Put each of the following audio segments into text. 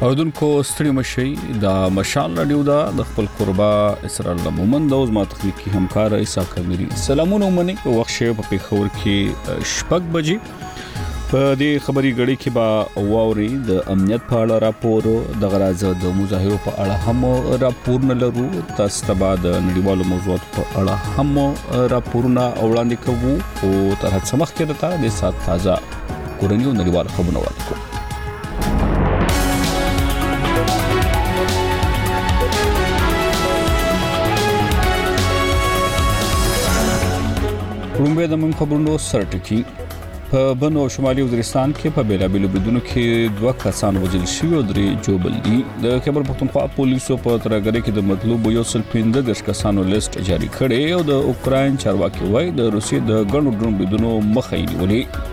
اودونکو ستړي مشي د مشال رادیو د خپل قربا اسرار لمومن د اوس ما تخنیکی همکار ایسا کمری سلامونه منی وخت شه په پیښور کې شپږ بجې په دې خبري غړي کې با واوري د امنیت په اړه راپور د غراز د مظاهرو په اړه هم راپور نه لرو تاسو ته بعد نړیوالو موضوعات په اړه هم راپورونه وړاندې کوو او تر هڅه مخکې راته د سات تازه کورنۍ او نړیوال خبرونه ورکو رومبه د من خبرونو سرټکی په بنو شمالي وزیرستان کې په بیلابیلو بدونو کې 2 کسان وژل شوي او 3 جوړل دي د خیبر پختونخوا پولیسو په ترګری کې د مطلوب یو سل 15 کسانو لیست جاری کړي او د اوکراین چارواکي وای د روسیې د ګڼو ډرون بدونو مخه یې نیولې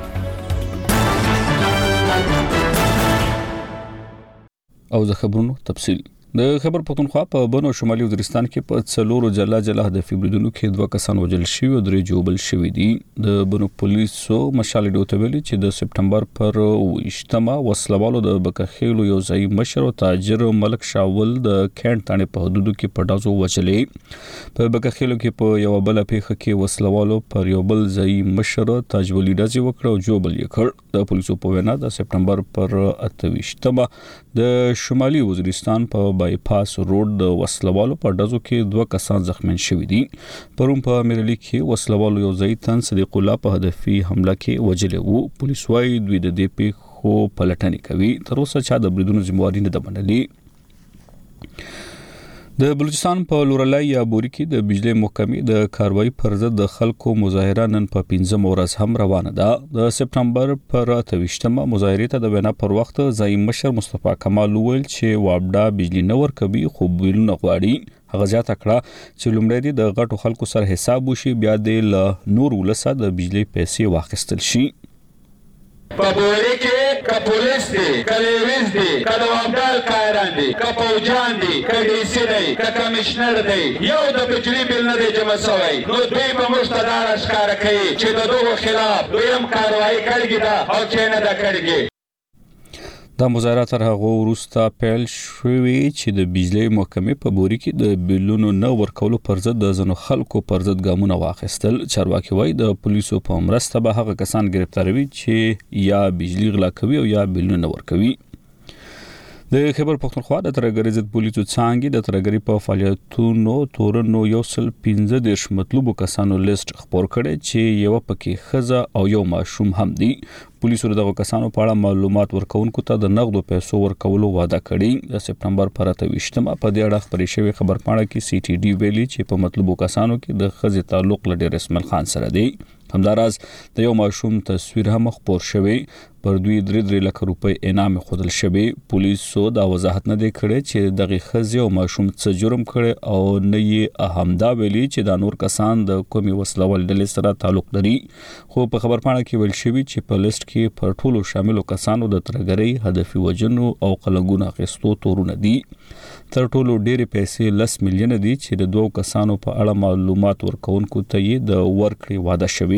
او د خبرونو تفصیل د خیبر پختونخوا په بنو شمالي وزیرستان کې په څلورو جلا هدفي بریدونو کې 2 کسان وژل شوي او 3 جوړل شوي دي د بنو پولیسو مشال ډوتویلی چې د سپټمبر پر 28مه وسلوالو د بکخېلو یو ځای مشر او تاجر ملک شاول د کینټ تانه په حدودو کې پټازو وچلې په بکخېلو کې په یو بل پیښه کې وسلوالو پر یو بل ځای مشر تاج ولی ډزې وکړه او جوړل یې کړ د پولیسو په وینا د سپټمبر پر 28مه د شمالي وزیرستان په بایپاس روډ د وسلوالو په ډزو کې 2 کسان زخمین شوي دي پروم په امرلي کې وسلوالو یو ځای تن صدیق الله په هدفي حمله کې وژل وو پولیس وايي دوی د دې پیښو پلټنې کوي تر اوسه چا د بریدونو ذمہواری نه ده منلې د بلوچستان په لورلای یا بوري کې د بجلی محکمې د کاروایی پر ضد د خلکو مظاهره نن په 15 ورځ هم روانه ده د سپټمبر پر 28مه مظاهره ته د وینا پر وخت ځای مشر مصطفی کمال ویل چې وابډا بجلی نه ورکوي خو بیلونه غواړي هغه ځات کړه چې لومړی د غټو خلکو سره حساب وشي بیا د نور ولسه د بجلی پیسې واخیستل شي په بوري کې کا پولیس دي کلیویز دي کله وابدال کاران دي کا پوجان دي کا ډي سي دی کا کمشنر دی یو د بجلی بیل نه دی جمع شوی نو دوی به مستدار اشکار کوي چې د دوه خلاف دویم کاروایی کړی دا او چې نه دا کړی دا مظاهره تر هغه وروسته پیل شوې چې د بجلی محکمې په بوري کې د بیلونو نه ورکولو پر ضد د ځنو خلکو پر ضد ګامونه واخیستل چارواکي وایي د پولیسو په مرسته به هغه کسان گرفتاروي چې یا بجلی غلا کوي او یا بیلونه نه ورکوي د خیبر پختونخوا د ترګری ضد پولیسو څنګه د ترګری په فعالیتونو تورنو یو سل 15 مطلوب کسانو لیست خبر کړي چې یو پکې خزه او یو ماشوم هم دي پولیسو دغه کسانو په اړه معلومات ورکونکو ته د نغدو پیسو ورکولو وعده کړې د سپټمبر پر 28مه په دې اړه خبرې شوې خبرپاڼه کې سی ټي ډي ویلي چې په مطلوب کسانو کې د خزه تعلق لډیر اسماعیل خان سره دی همداراز د یو ماشوم تصویر هم خبر شوی پر دوی 3 لک روپۍ انعام خودل شوی پولیسو دا وضاحت نه دی کړی چې دغه خزه او ماشوم څه جرم کړي او نه یې اهمدا ویلي چې دا نور کسان د کومي وسلوال ډلې سره تعلق لري خو په خبرپاڼه کې ویل شوی چې په لیست کې پر ټولو شاملو کسانو د ترګری هدفي وجنو او قلنګونو اخیستو تورونه دي تر ټولو ډېرې پیسې 10 میلیون دي چې د 2 کسانو په اړه معلومات ورکونکو ته یې د ورکړې وعده شوی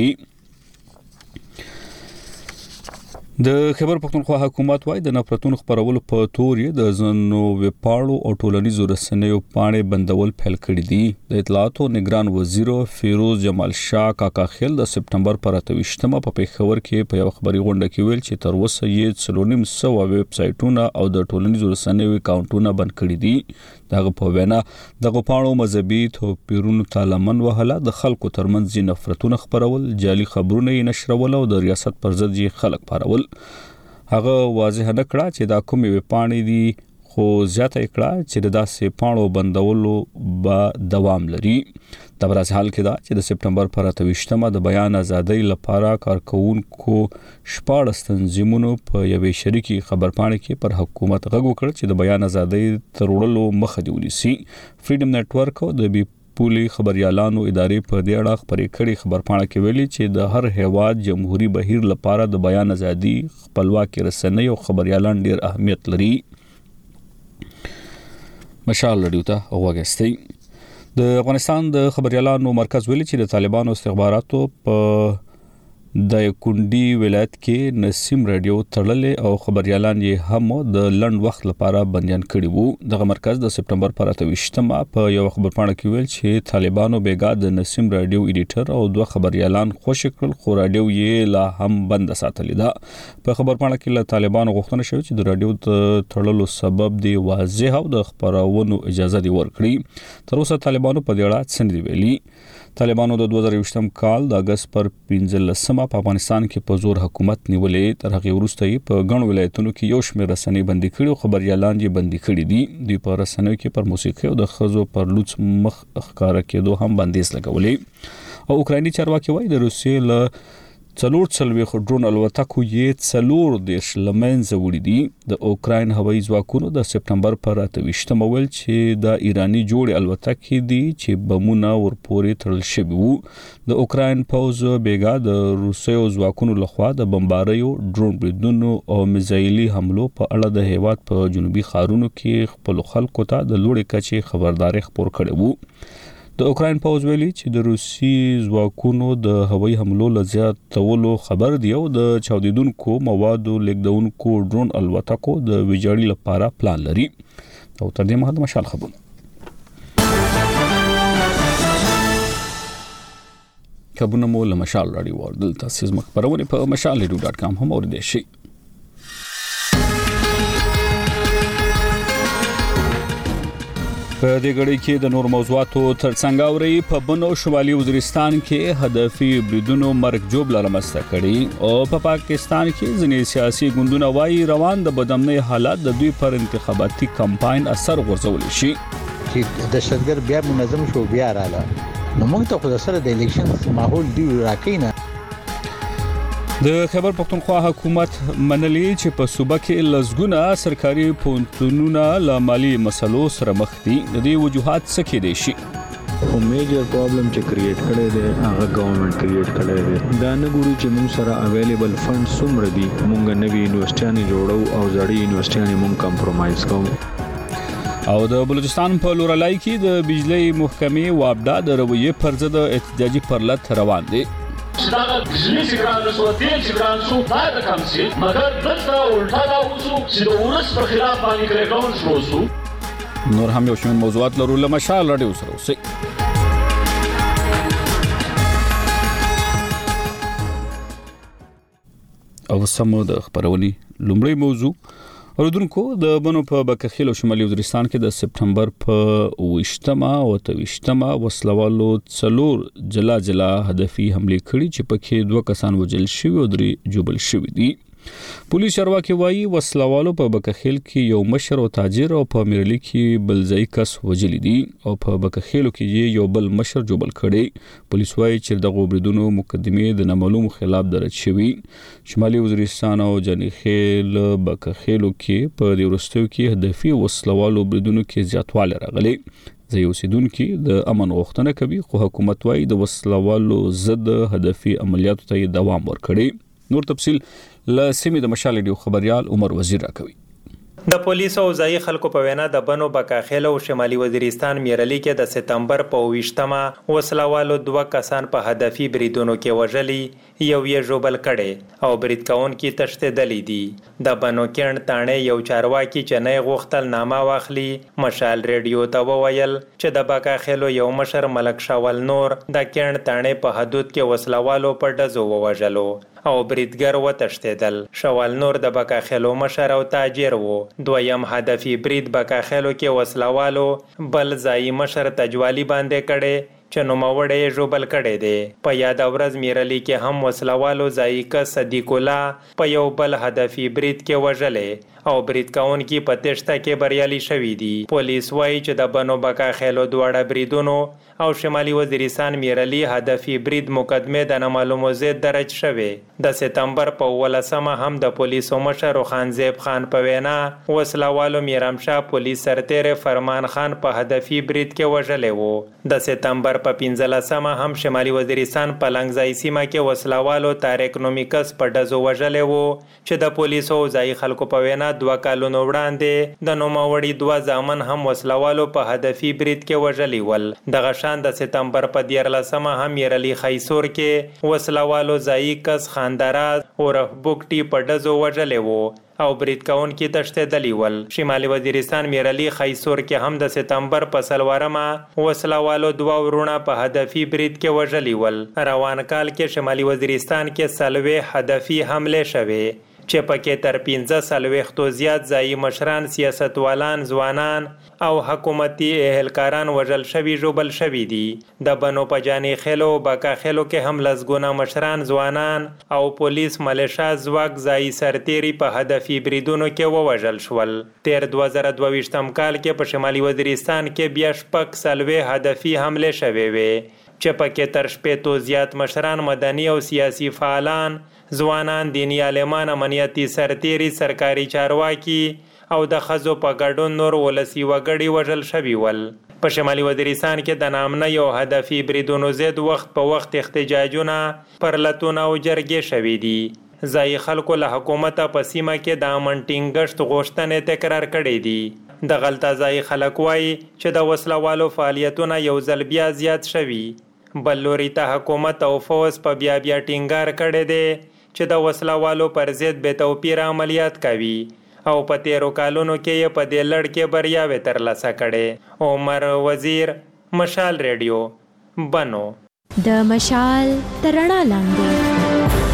د خیبر پختونخوا حکومت وايي د نفرتونو خبرولو په تور یې د ځنو وپاړو او ټولنیزو رسنیو پاڼې بندول پیل کړي دي د اطلاعات او نگران وزیر فیروز جمال شاه کاکا خیل د سپټمبر پر 28مه په پیښور کې په یو خبري غونډه کې ویل چې تر اوسه یې 300 ویب سایټونه او د ټولنیزو رسنیو اکاونټونه بند کړي دي دغه په وینا دغه پاڼو مذهبي توپیرونو ته لمن وهله د خلکو ترمنځ نفرتونه خبرول جعلي خبرونه نشرول او د ریاست پر ضد خلک پارول هغه واضح نه کړه چې دا کومې وپاڼې دي خو زیاته کړه چې د داسې پاڼو بندولو به دوام لري د برز حال کې دا چې د سپټمبر پر 28مه د بیان ازادۍ لپاره کارکونکو 14 تنظیمونو په یوې شریکي خبرپاڼه کې پر حکومت غږ وکړ چې د بیان ازادۍ ترورلو مخه دی ونیسي فریډم نتورک او د پولي خبريالانو ادارې په دې اړه خبرې کړي خبرپاڼه کې ویلي چې د هر هیواد جمهوریت بهیر لپاره د بیان ازادي خپلواکي رسنۍ او خبريالان ډیر اهمیت لري مشال رادیو ته وګورئ د افغانستان د خبريالانو مرکز ویلي چې د طالبانو استخباراتو په د کونډي ولایت کې نسیم رادیو تړلې او خبريالان یې هم د لند وخت لپاره بنديان کړي وو. دغه مرکز د سپټمبر پر 28مه په یو خبرپاڼه کې ویل چې طالبانو بیګا د نسیم رادیو ایډیټر او دوه خبريالان خوشی کړل، خو رادیو یې لا هم بند ساتلی ده. په خبرپاڼه کې له طالبانو غوښتنه شوې چې د رادیو تړلو سبب دی واضح او د خبرونو اجازه دی ورکړي. تر اوسه طالبانو په دې اړه څه نه ویلي. طالبانو د 2020م کال د اگست پر 15مه په افغانستان کې په زور حکومت نیولې. تر هغه وروسته یې په ګڼو ولایتونو کې یو شمېر رسنۍ بندي کړي او خبريالان یې بندي کړي دي. دوی په رسنیو کې پر موسیقي او د ښځو پر لوڅ مخ ښکاره کېدو هم بندیز لګولې. او اوکرایني چارواکي وایي د روسیې له 40 ډرون الوتکو یې 40 لمنځه وړي دي. د اوکراین هوایي ځواکونو د سپټمبر پر 28مه ویل چې د ایرانی جوړې الوتکې دي چې بمونه ورپورې تړل شوي وو. د اوکراین پوز بیګا د روسیو ځواکونو لخوا د بمباریو، ډرون بریدونو او میزایلي حملو په اړه د هیواد په جنوبي ښارونو کې خپل خلکو ته د لوړې کچې خبرداري خپور کړې وو. د اوکراین پوز ویلي چې د روسي ځواکونو د هوایي حملو له زیاتولو خبر دی او د چاودیدونکو موادو لیږدونکو ډرون الوتکو د ویجاړي لپاره پلان لري. او تر دې مهاله مشال خبرونه مو له مشال راډیو وردل تاسیس مخبرونه په mashalradio.com هم اوریدئ شئ. په دې غړي کې د نور موضوعاتو ترڅنګ اوري په بنو شمالي وزیرستان کې هدفي بریدونو مرګ جوړ لرمسته کړي او په پاکستان کې ځینې سیاسي ګوندونه وايي روان د بدامنۍ حالات د دوی پر انتخاباتي کمپاین اثر غورځول شي. چې دهشتګر بیا منظم شو بیا رااله نو موږ ته خو سره د الیکشن ماحول دی راکینه. د خیبر پختونخوا حکومت منلي چې په صوبه کې لزګونه سرکاري پونتونونه له مالي مسلو سره مخ دي. د دې وجوهات څه کې دي شي؟ او میجر پرابلم چې کریټ کړي دي هغه ګورنمنت کریټ کړي دي. دا نه ګوري چې موږ سره اویلیبل فند څومره دي. موږ نوې یونیورسيټي جوړو او ځړې یونیورسيټي موږ کمپرمایز کوو. او د بلوچستان په لورلای کې د بجلی محکمې وابدا د رویې پر ضد احتجاجي پرلط روان دي. دا بجلی سیګران سو تیل سیګران سو دا کم سي مګر دلته الټا دا وسو چې د ورس په خلاف باندې کړهګون شروع سو. نور هم یو شمېر موضوعات لرو له مشال راډیو سره اوسئ. او سمو د خبرونې لومړی موضوع اوردونکو د بنو په بکخیل او شمالي وزیرستان کې د سپټمبر په 28مه او 28مه وسلوالو 4 جلا هدفي حمله کړي چې پکې 2 کسان وژل شوي او 3 جوبل شوي دي. پولیس چارواکي وایي وسلوالو په بکخیل کې یو مشر او تاجر او په میرلی کې بل ځای کس وژل دي او په بکخیل کې یو بل مشر جوبل کړي. پولیس وایي چې دغه بریدونو مقدمه د نامعلوم خلاف درج شوی. شمالي وزیرستان او جنیخیل بکخیل کې په دې ورستیو کې هدفي وسلوالو بریدونو کې زیاتوالی راغلی. ځای اوسیدونکو د امن غوښتنه کوي خو حکومت وایي د وسلوالو ضد هدفي عملیاتو ته دوام ورکړي. نور تفصیل له سیمې د مشال ریډیو خبريال عمر وزیر راکوي. د پولیسو او ځایي خلکو په وینا د بنو بکاخیل او شمالي وزیرستان میرلی کې د سپتمبر په 28مه وسلوالو 2 کسان په هدفي بریدونو کې وژلي، یو یې ژوبل کړي او برید کوونکي تښتېدلي دي. د بنو کیڼ تاڼې یو چارواکي چې نه غوښتل نامه واخلي مشال ریډیو ته وویل چې د بکاخیلو یو مشر ملک شاول نور د کیڼ تاڼې په حدود کې وسلوالو په ډزو ووژلو او بریدګر وتښتېدل. شاول نور د بکاخیلو مشر او تاجر وو. دویم هدفي برید بکاخیلو کې وسلوالو بل ځایي مشر تجوالی باندې کړي چې نوموړی ژوبل کړی دی. په یاد ورځ میرلی کې هم وسلوالو ځایي کس صدیق الله په یو بل هدفي برید کې وژلی او برید کوونکي په تېښته کې بریالي شوي دي. پولیس وایي چې د بنو بکاخیلو دواړه بریدونو او شمالي وزیرستان میرلی هدفي برید مقدمه د نامعلومو ضد درج شوی. د سپتمبر په 18مه هم د پولیسو مشر خانزیب خان په وینا وسلوالو میرامشاه پولیس سرتیر فرمان خان په هدفي برید کې وژلی وو. د سپتمبر په 15مه هم شمالي وزیرستان په لنګځای سیمه کې وسلوالو طارق نومي کس په ډزو وژلی و چې د پولیسو او ځایي خلکو په وینا 2 کالونو وړاندې د نوموړي 2 زامن هم وسلوالو په هدفي برید کې وژلي ول. دغه شان د سپتمبر په 14مه هم يرلي خیسور کې وسلوالو ځایي کس خاندراز او رهبوکټي په ډزو وژلی و او برید کوونکي تښتېدلي ول. شمالي وزیرستان میرلي خیسور کې هم د سپتمبر په 4مه وسلوالو 2 ورونه په هدفي برید کې وژلي ول. روان کال کې شمالي وزیرستان کې 40 هدفي حمله شوې چې پکې تر 15 زیات ځایي مشران، سیاستوالان، ځوانان او حکومتي اهلکاران وژل شوي ژوبل شوي دي. د بنو په جاني خیلو باکا خیلو کې هم لسګونه مشران، ځوانان او پولیس ملیشا ځواک ځایي سرتیري په هدفي بریدونو کې ووژل شول. تیر 2022 کال کې په شمالي وزیرستان کې بیا 40 هدفي حمله شوې وې چې پکې تر 60 زیات مشران، مدني او سیاسي فعالان، ځوانان، دینی عالمان، امنیتي سرتیري، سرکاري چارواکي او د ښځو په ګډون نور ولسي وګړي وژل شوي ول. په شمالي وزیرستان کې د نامنۍ او هدفي بریدونو ضد وخت په وخت احتجاجونه، پرلتونه او جرګې شوي دي. ځایي خلکو له حکومته په سیمه کې د امن ټینګښت غوښتنې تکرار کړې دي. د غلطه ځایي خلک وایي چې د وسلوالو فعالیتونه یو ځل بیا زیات شوي. بل لوري ته حکومت او فوز په بیا ټینګار کړی دی چې د وسلوالو پر ضد بې توپیره عملیات کوي او په تیرو کالونو کې یې په دې لړ کې بریاوې ترلاسه کړې. عمر وزیر، مشال ریډیو، بنو. د مشال تر رڼا لاندې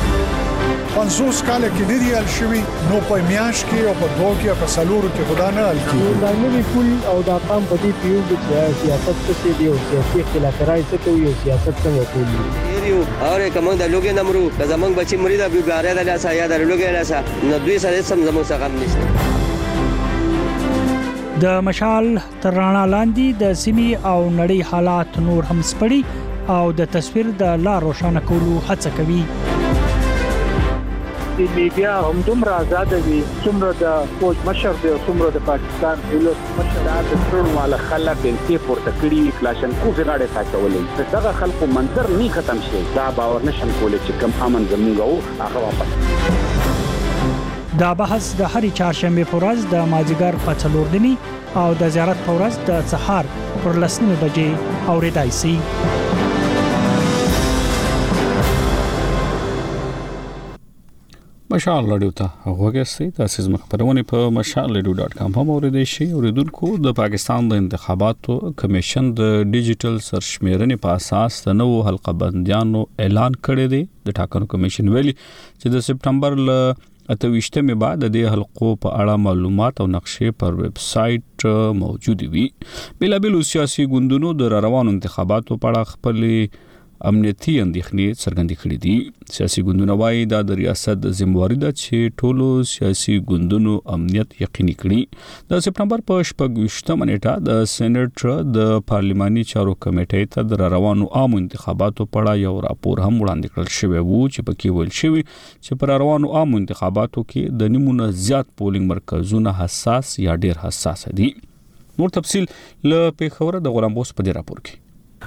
50 کال کې ډېری حل شوي، نو په میاش کې او په دوه کې په سلورو کې خدا نه حل کیږي. دا نوی پول او دا قام په دې پیو کې سیاست څه دی او سیاسي اختلافات څه کوي او سیاست څنګه کوي. یو اوره کوم د لوګي نمرو د زمنګ بچي مرید ابو ګاره د لاسه یا د لوګي لاسه نو دوی سره سم زمو څنګه نشته. د مشال تر رڼا لاندې د سیمې او نړۍ حالات نور هم سپړي او د تصویر د لار روښانه کولو هڅه کوي. د میډیا هم دومره آزاد وي څومره د فوج مشر دی او څومره د پاکستان دولت مشر د ټول مال خلک د پورته کړي کلاشن کو غاړه ساتولې. دغه خلکو منظر نه ختم شي، دا باور نشم کولای چې کم امن زموږ او هغه واپس. دا بحث د هرې چهارشنبه په ورځ د مازیګر په 4 دني او د زیارت په ورځ د سحر پر 10 بجې اوریدای شي. مشال رادیو ته وګورئ. تاسو زموږ خبرونه په mashalradio.com هم اوریدئ شئ. اوریدونکو، د پاکستان د انتخاباتو کمیشن د ډیجیټل سرشمیرنې په اساس د نوو حلقه بندیانو اعلان کړی دی. د ټاکنو کمیشن ویلي چې د سپتمبر ل 28مې بعد د حلقو په اړه معلومات او نقشې پر ویب سټ موجود وي. بلابل سیاسي ګوندونو د روانو انتخاباتو په اړه خپل امنیتي اندېښنې څرګندې کړې دي. سیاسي ګوندونه وایي دا د ریاست ذمہواری ده چې ټولو سیاسي ګوندونو امنیت یقیني کړي. د سپتمبر په 28مه نیټه د سېنات د پارلماني چارو کمیټې ته د روانو عامو انتخاباتو په اړه یو راپور هم وړاندې کړل شوی وو چې پکې ویل شوی چې پر روانو عامو انتخاباتو کې د نیمونه زیات پولینګ مرکزونه حساس یا ډیر حساس دي. نور تفصیل له پیښور د غلام بوس په دې راپور کې.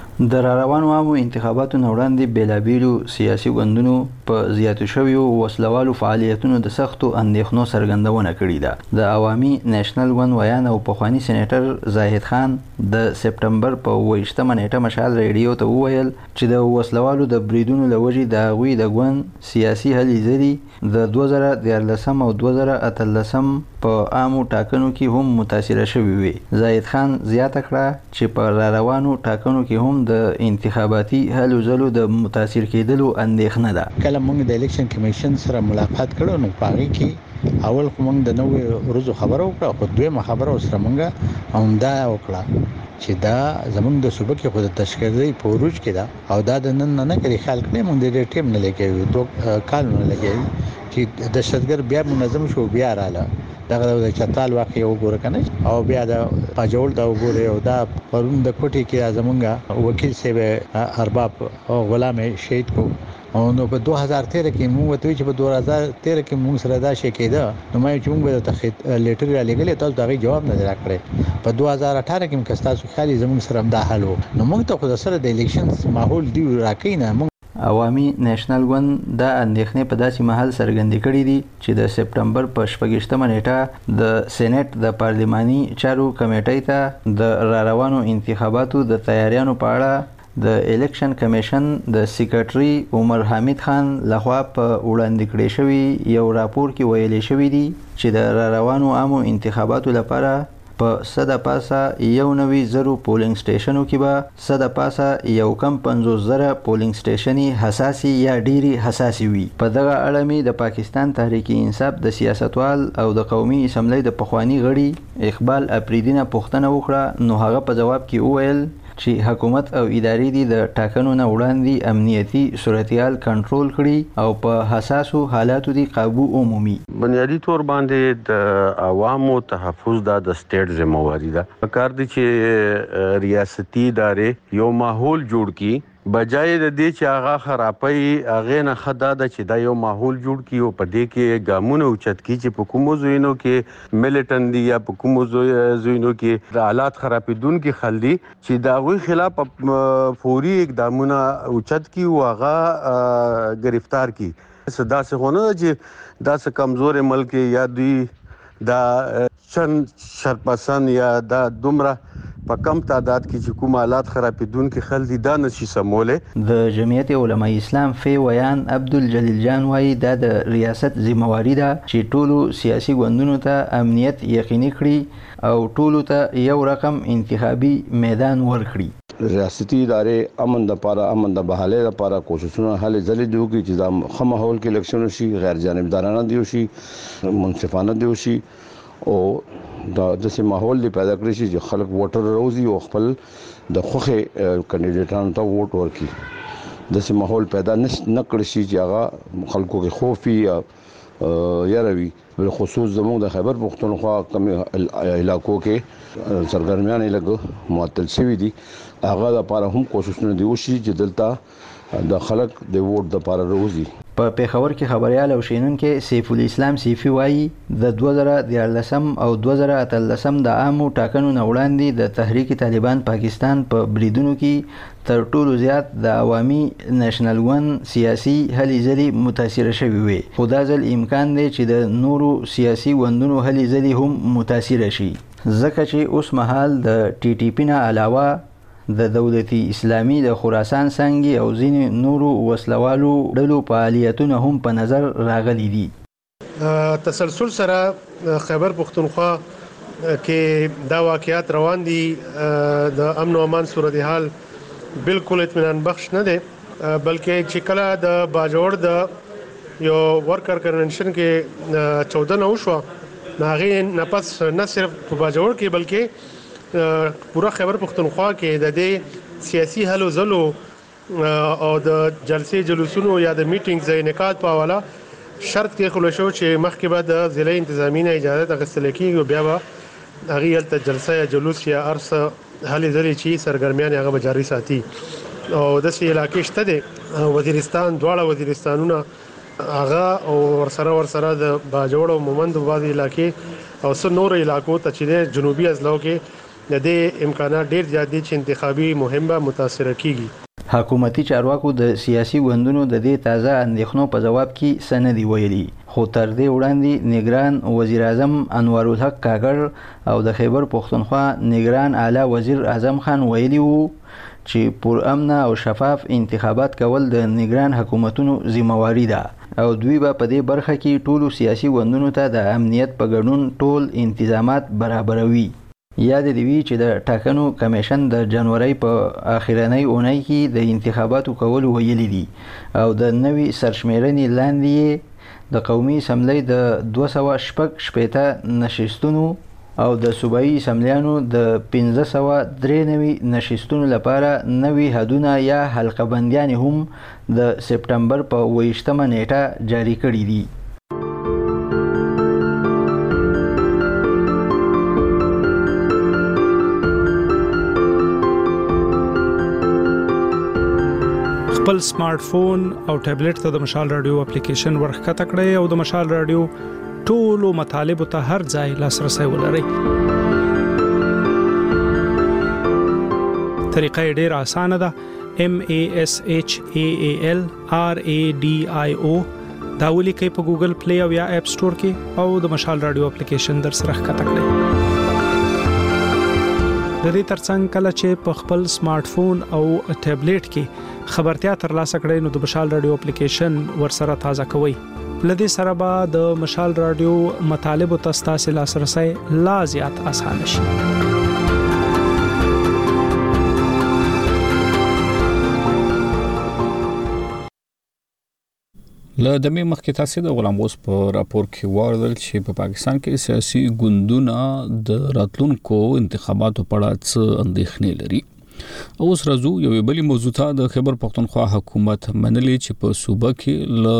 د روانو عامو انتخاباتو وړاندې بیلابیلو سیاسي ګوندونو په زیاتو شویو وسلوالو فعالیتونو د سختو اندېښنو څرګندونه کړې ده. د عوامي نېشنل ګوند ویان او پخوانی سېنیټر زاهد خان د سپتمبر په 28مه نیټه مشال ریډیو ته وویل چې د وسلوالو د بریدونو لوجې د هغوی د ګوند سیاسي هلې ځلې د 2014 او 2018 په عامو ټاکنو کې هم متاثره شوي وي. زاهد خان زیاته کړه چې په روانو ټاکنو کې هم د انتخاباتي هلو ځلو د متاثر کېدلو اندېښنه ده. کله موږ د الیکشن کمیشن سره ملاقات کړو نو پاره کې اول موږ د نوې ورځو خبرو وکړه، خو دویمه خبره سره موږ همدا وکړه چې دا زمونږ د صوبې کې خو د تشکیلي پروژ کې دا او دا د نن نه کړي خلک نه مونږ د ټیم نه لګي دوه کال نه لګي چې دهشتګر بیا منظم شو بیا رااله دغه د چتال واقع وګوره کنه او بیا د پاجول دا وګوره او دا پرون د کوټي کې زمونږ وکیل سیب ارباب او غلام شهید کو او نو په 2013 کې موږ ته چې په 2013 کې موږ سره دا شي کېده نو مې چې موږ ته لیټر را لګلې تاسو دا جواب نه راکړی په 2018 کې موږ تاسو خالي زموږ سره دا حل وو نو موږ ته خو سره د الیکشن ماحول دی راکینه. عوامي نېشنل ګوند د اندېښنې په داسې محل څرګندې کړې دي چې د سپټمبر په 28مه نیټه د سېنات د پارلماني چارو کمیټې ته د روانو انتخاباتو د تیاریانو په اړه د الیکشن کمیشن د سیکریټري عمر حمید خان لخوا په وړاندې کړی شوی یو راپور کې ویلي شوی دی چې د روانو عامو انتخاباتو لپاره په 190,000 پولینګ سټیشنو کې به 150,000 پولینګ سټیشني حساسي یا ډيري حساسي وي. په دغه اړه می د پاکستان تحریک انصاف د سیاستوال او د قومي اسمبلی د پخوانی غړي اقبال اپریدي نه پوښتنه وکړه نو هغه په جواب کې وویل چې حکومت او ادارې دي د ټاکنو نه وړاندې امنیتي صورتحال کنټرول کړي او په حساسو حالاتو دي قابو عمومي. بنیادی طور باندې د عوامو تحفظ د سټیټ ذمہواری ده. کار دي چې ریاستي ادارې یو ماحول جوړ کړي بجای د دې چې هغه خرابای هغه نه خدا د چې دا یو ماحول جوړ کړي او په دې کې ګامونه اوچت کړي چې په کومو ځایونو کې ملیټن دي یا په کومو ځایونو کې د حالات خرابېدونکو خلدي چې دا غوي خلاف فوري اقدامونه اوچت کړي او هغه گرفتار کړي. صدا څنګه چې دا څه کمزور ملک یا دوی دا شرپسند یا دا دومره په کم تعداد کې چې کوم حالات خرابېدونکو خلدي دا نشي سموله. د جمعیت علماء اسلام فی ویان عبدالجلیل جان وايي دا د ریاست ذمہواری ده چې ټولو سیاسي ګوندونو ته امنیت یقیني کړي او ټولو ته یو رقم انتخابي میدان ورکړي. ریاستي ادارې امن د لپاره امن د بحاله لپاره کوششونه هلې ځلې دی چې چې خمه ماحول کې الیکشن شي غیر جانبدارانه دی شي منصفانه دی شي او دا د سي ماحول دی پیدا کړی شي چې خلک ووټر روزي او خپل د خوخه کینډیډیټانو ته ووټ ورکړي. د سي ماحول پیدا نه کړی شي چې هغه خلکو کې خوف یا روي بل خصوص زموږ د خیبر پختونخوا کم علاقو کې سرګرمیان لګ معطل شوی دي هغه لپاره هم کوششونه دی وشي چې دلته د خلک د ووټ لپاره روزي. په پیښور کې خبريال او شینونکو سیف الاسلام سیفي وایي د 2013 او 2013 د عامو ټاکنو نه وړاندې د تحریک طالبان پاکستان په بریدونو کې تر ټولو زیات د عوامي نېشنل ګوند سیاسي هلې ځلې متاثر شوي وي خو دا ځل امکان دی چې د نورو سیاسي ګوندونو هلې ځلې هم متاثر شي ځکه چې اوس مهال د ټي ټي پی نه علاوه د دولتي اسلامي د خراسان څنګه او ځینې نورو وسلوالو ډلو فعالیتونه هم په نظر راغلي دي. تسلسل سره خیبر پختونخوا کې دا واقعیات روان دي د امن او امان صورتحال بالکل اطمینان بخش نه دي بلکې چې کله د باجوړ د یو ورکر کنونشن کې 14 نو شو ناغې نه پس نه صرف په باجوړ کې بلکې پورا خیبر پختونخوا کې د دې سیاسي حل او زلو او د جلسې جلوسونو یا د میټینګز انعقاد په حواله شرط کې خلک شو چې مخکې بعد د ضلع انتظامی نه اجازه تغسل کیږي بیا به هغه ته جلسه یا جلوس یا ارس حل زلي چې سرګرمیان هغه جاری ساتي او د سې علاقې شته د وزیرستان دواړه وزیرستانونه هغه او ورسره د باجوړ او مومند بعض علاقې او څو نور علاقو ته چې جنوبي اضلاع کې د دې امکانات ډیر زیات دي چې انتخابي مهم به متاثر کیږي. حکومتي چارواکو د سیاسي ګوندونو د دې تازه اندېښنو په جواب کې سندي ویلي خو تر دې وړاندې نگران وزیر اعظم انوار الحق کاکړ او د خیبر پختونخوا نگران اعلی وزیر اعظم خان ویلي وو چې پر امن او شفاف انتخابات کول د نگران حکومتونو ذمہواری ده او دوی به په دې برخه کې ټولو سیاسي ګوندونو ته د امنیت په ګډون ټول انتظامات برابروي. یاد دی وی چې د ټاکنو کمیشن د جنوري په اخیرنۍ اونۍ کې د انتخاباتو کول ویلي دي او د نوي سرشمیرنې لاندې د قومي اسمبلی د 216 نشستونو او د صوبایي اسمبلیانو د 1593 نشستونو لپاره نوي حدونه یا حلقه بندیان هم د سپټمبر په 28مه نیټه جاری کړي دي. خپل سمارټ فون او ټابلیټ ته د مشال رادیو اپلیکیشن ورخکته کړئ او د مشال رادیو ټولو مطالبه ته هر ځای لاسرسي ولرئ. طریقه ډیره اسانه ده. MASHAALRADIO دا ولیکئ په ګوګل پلی او یا اپ سٹور کې او د مشال رادیو اپلیکیشن در سره ښکته کړئ. د دې ترڅنګ کله چې په خپل سمارټ فون او ټابلیټ کې خبرتیا ترلاسه کړئ نو د مشال رادیو اپلیکیشن ورسره تازه کوئ. لدې سره به د مشال رادیو مطالبه تاسو لاسرسي لا زیات اسانه شي. له دمه مخکې تاسو د غلام اوس په راپور کې وردل چې په پاکستان کې سیاسي ګوندونه د راتلونکو انتخاباتو په اړه څه اندېښنې لري. اوس راځو یو بلی موضوع ته. د خیبر پختونخوا حکومت منلي چې په صوبه کې له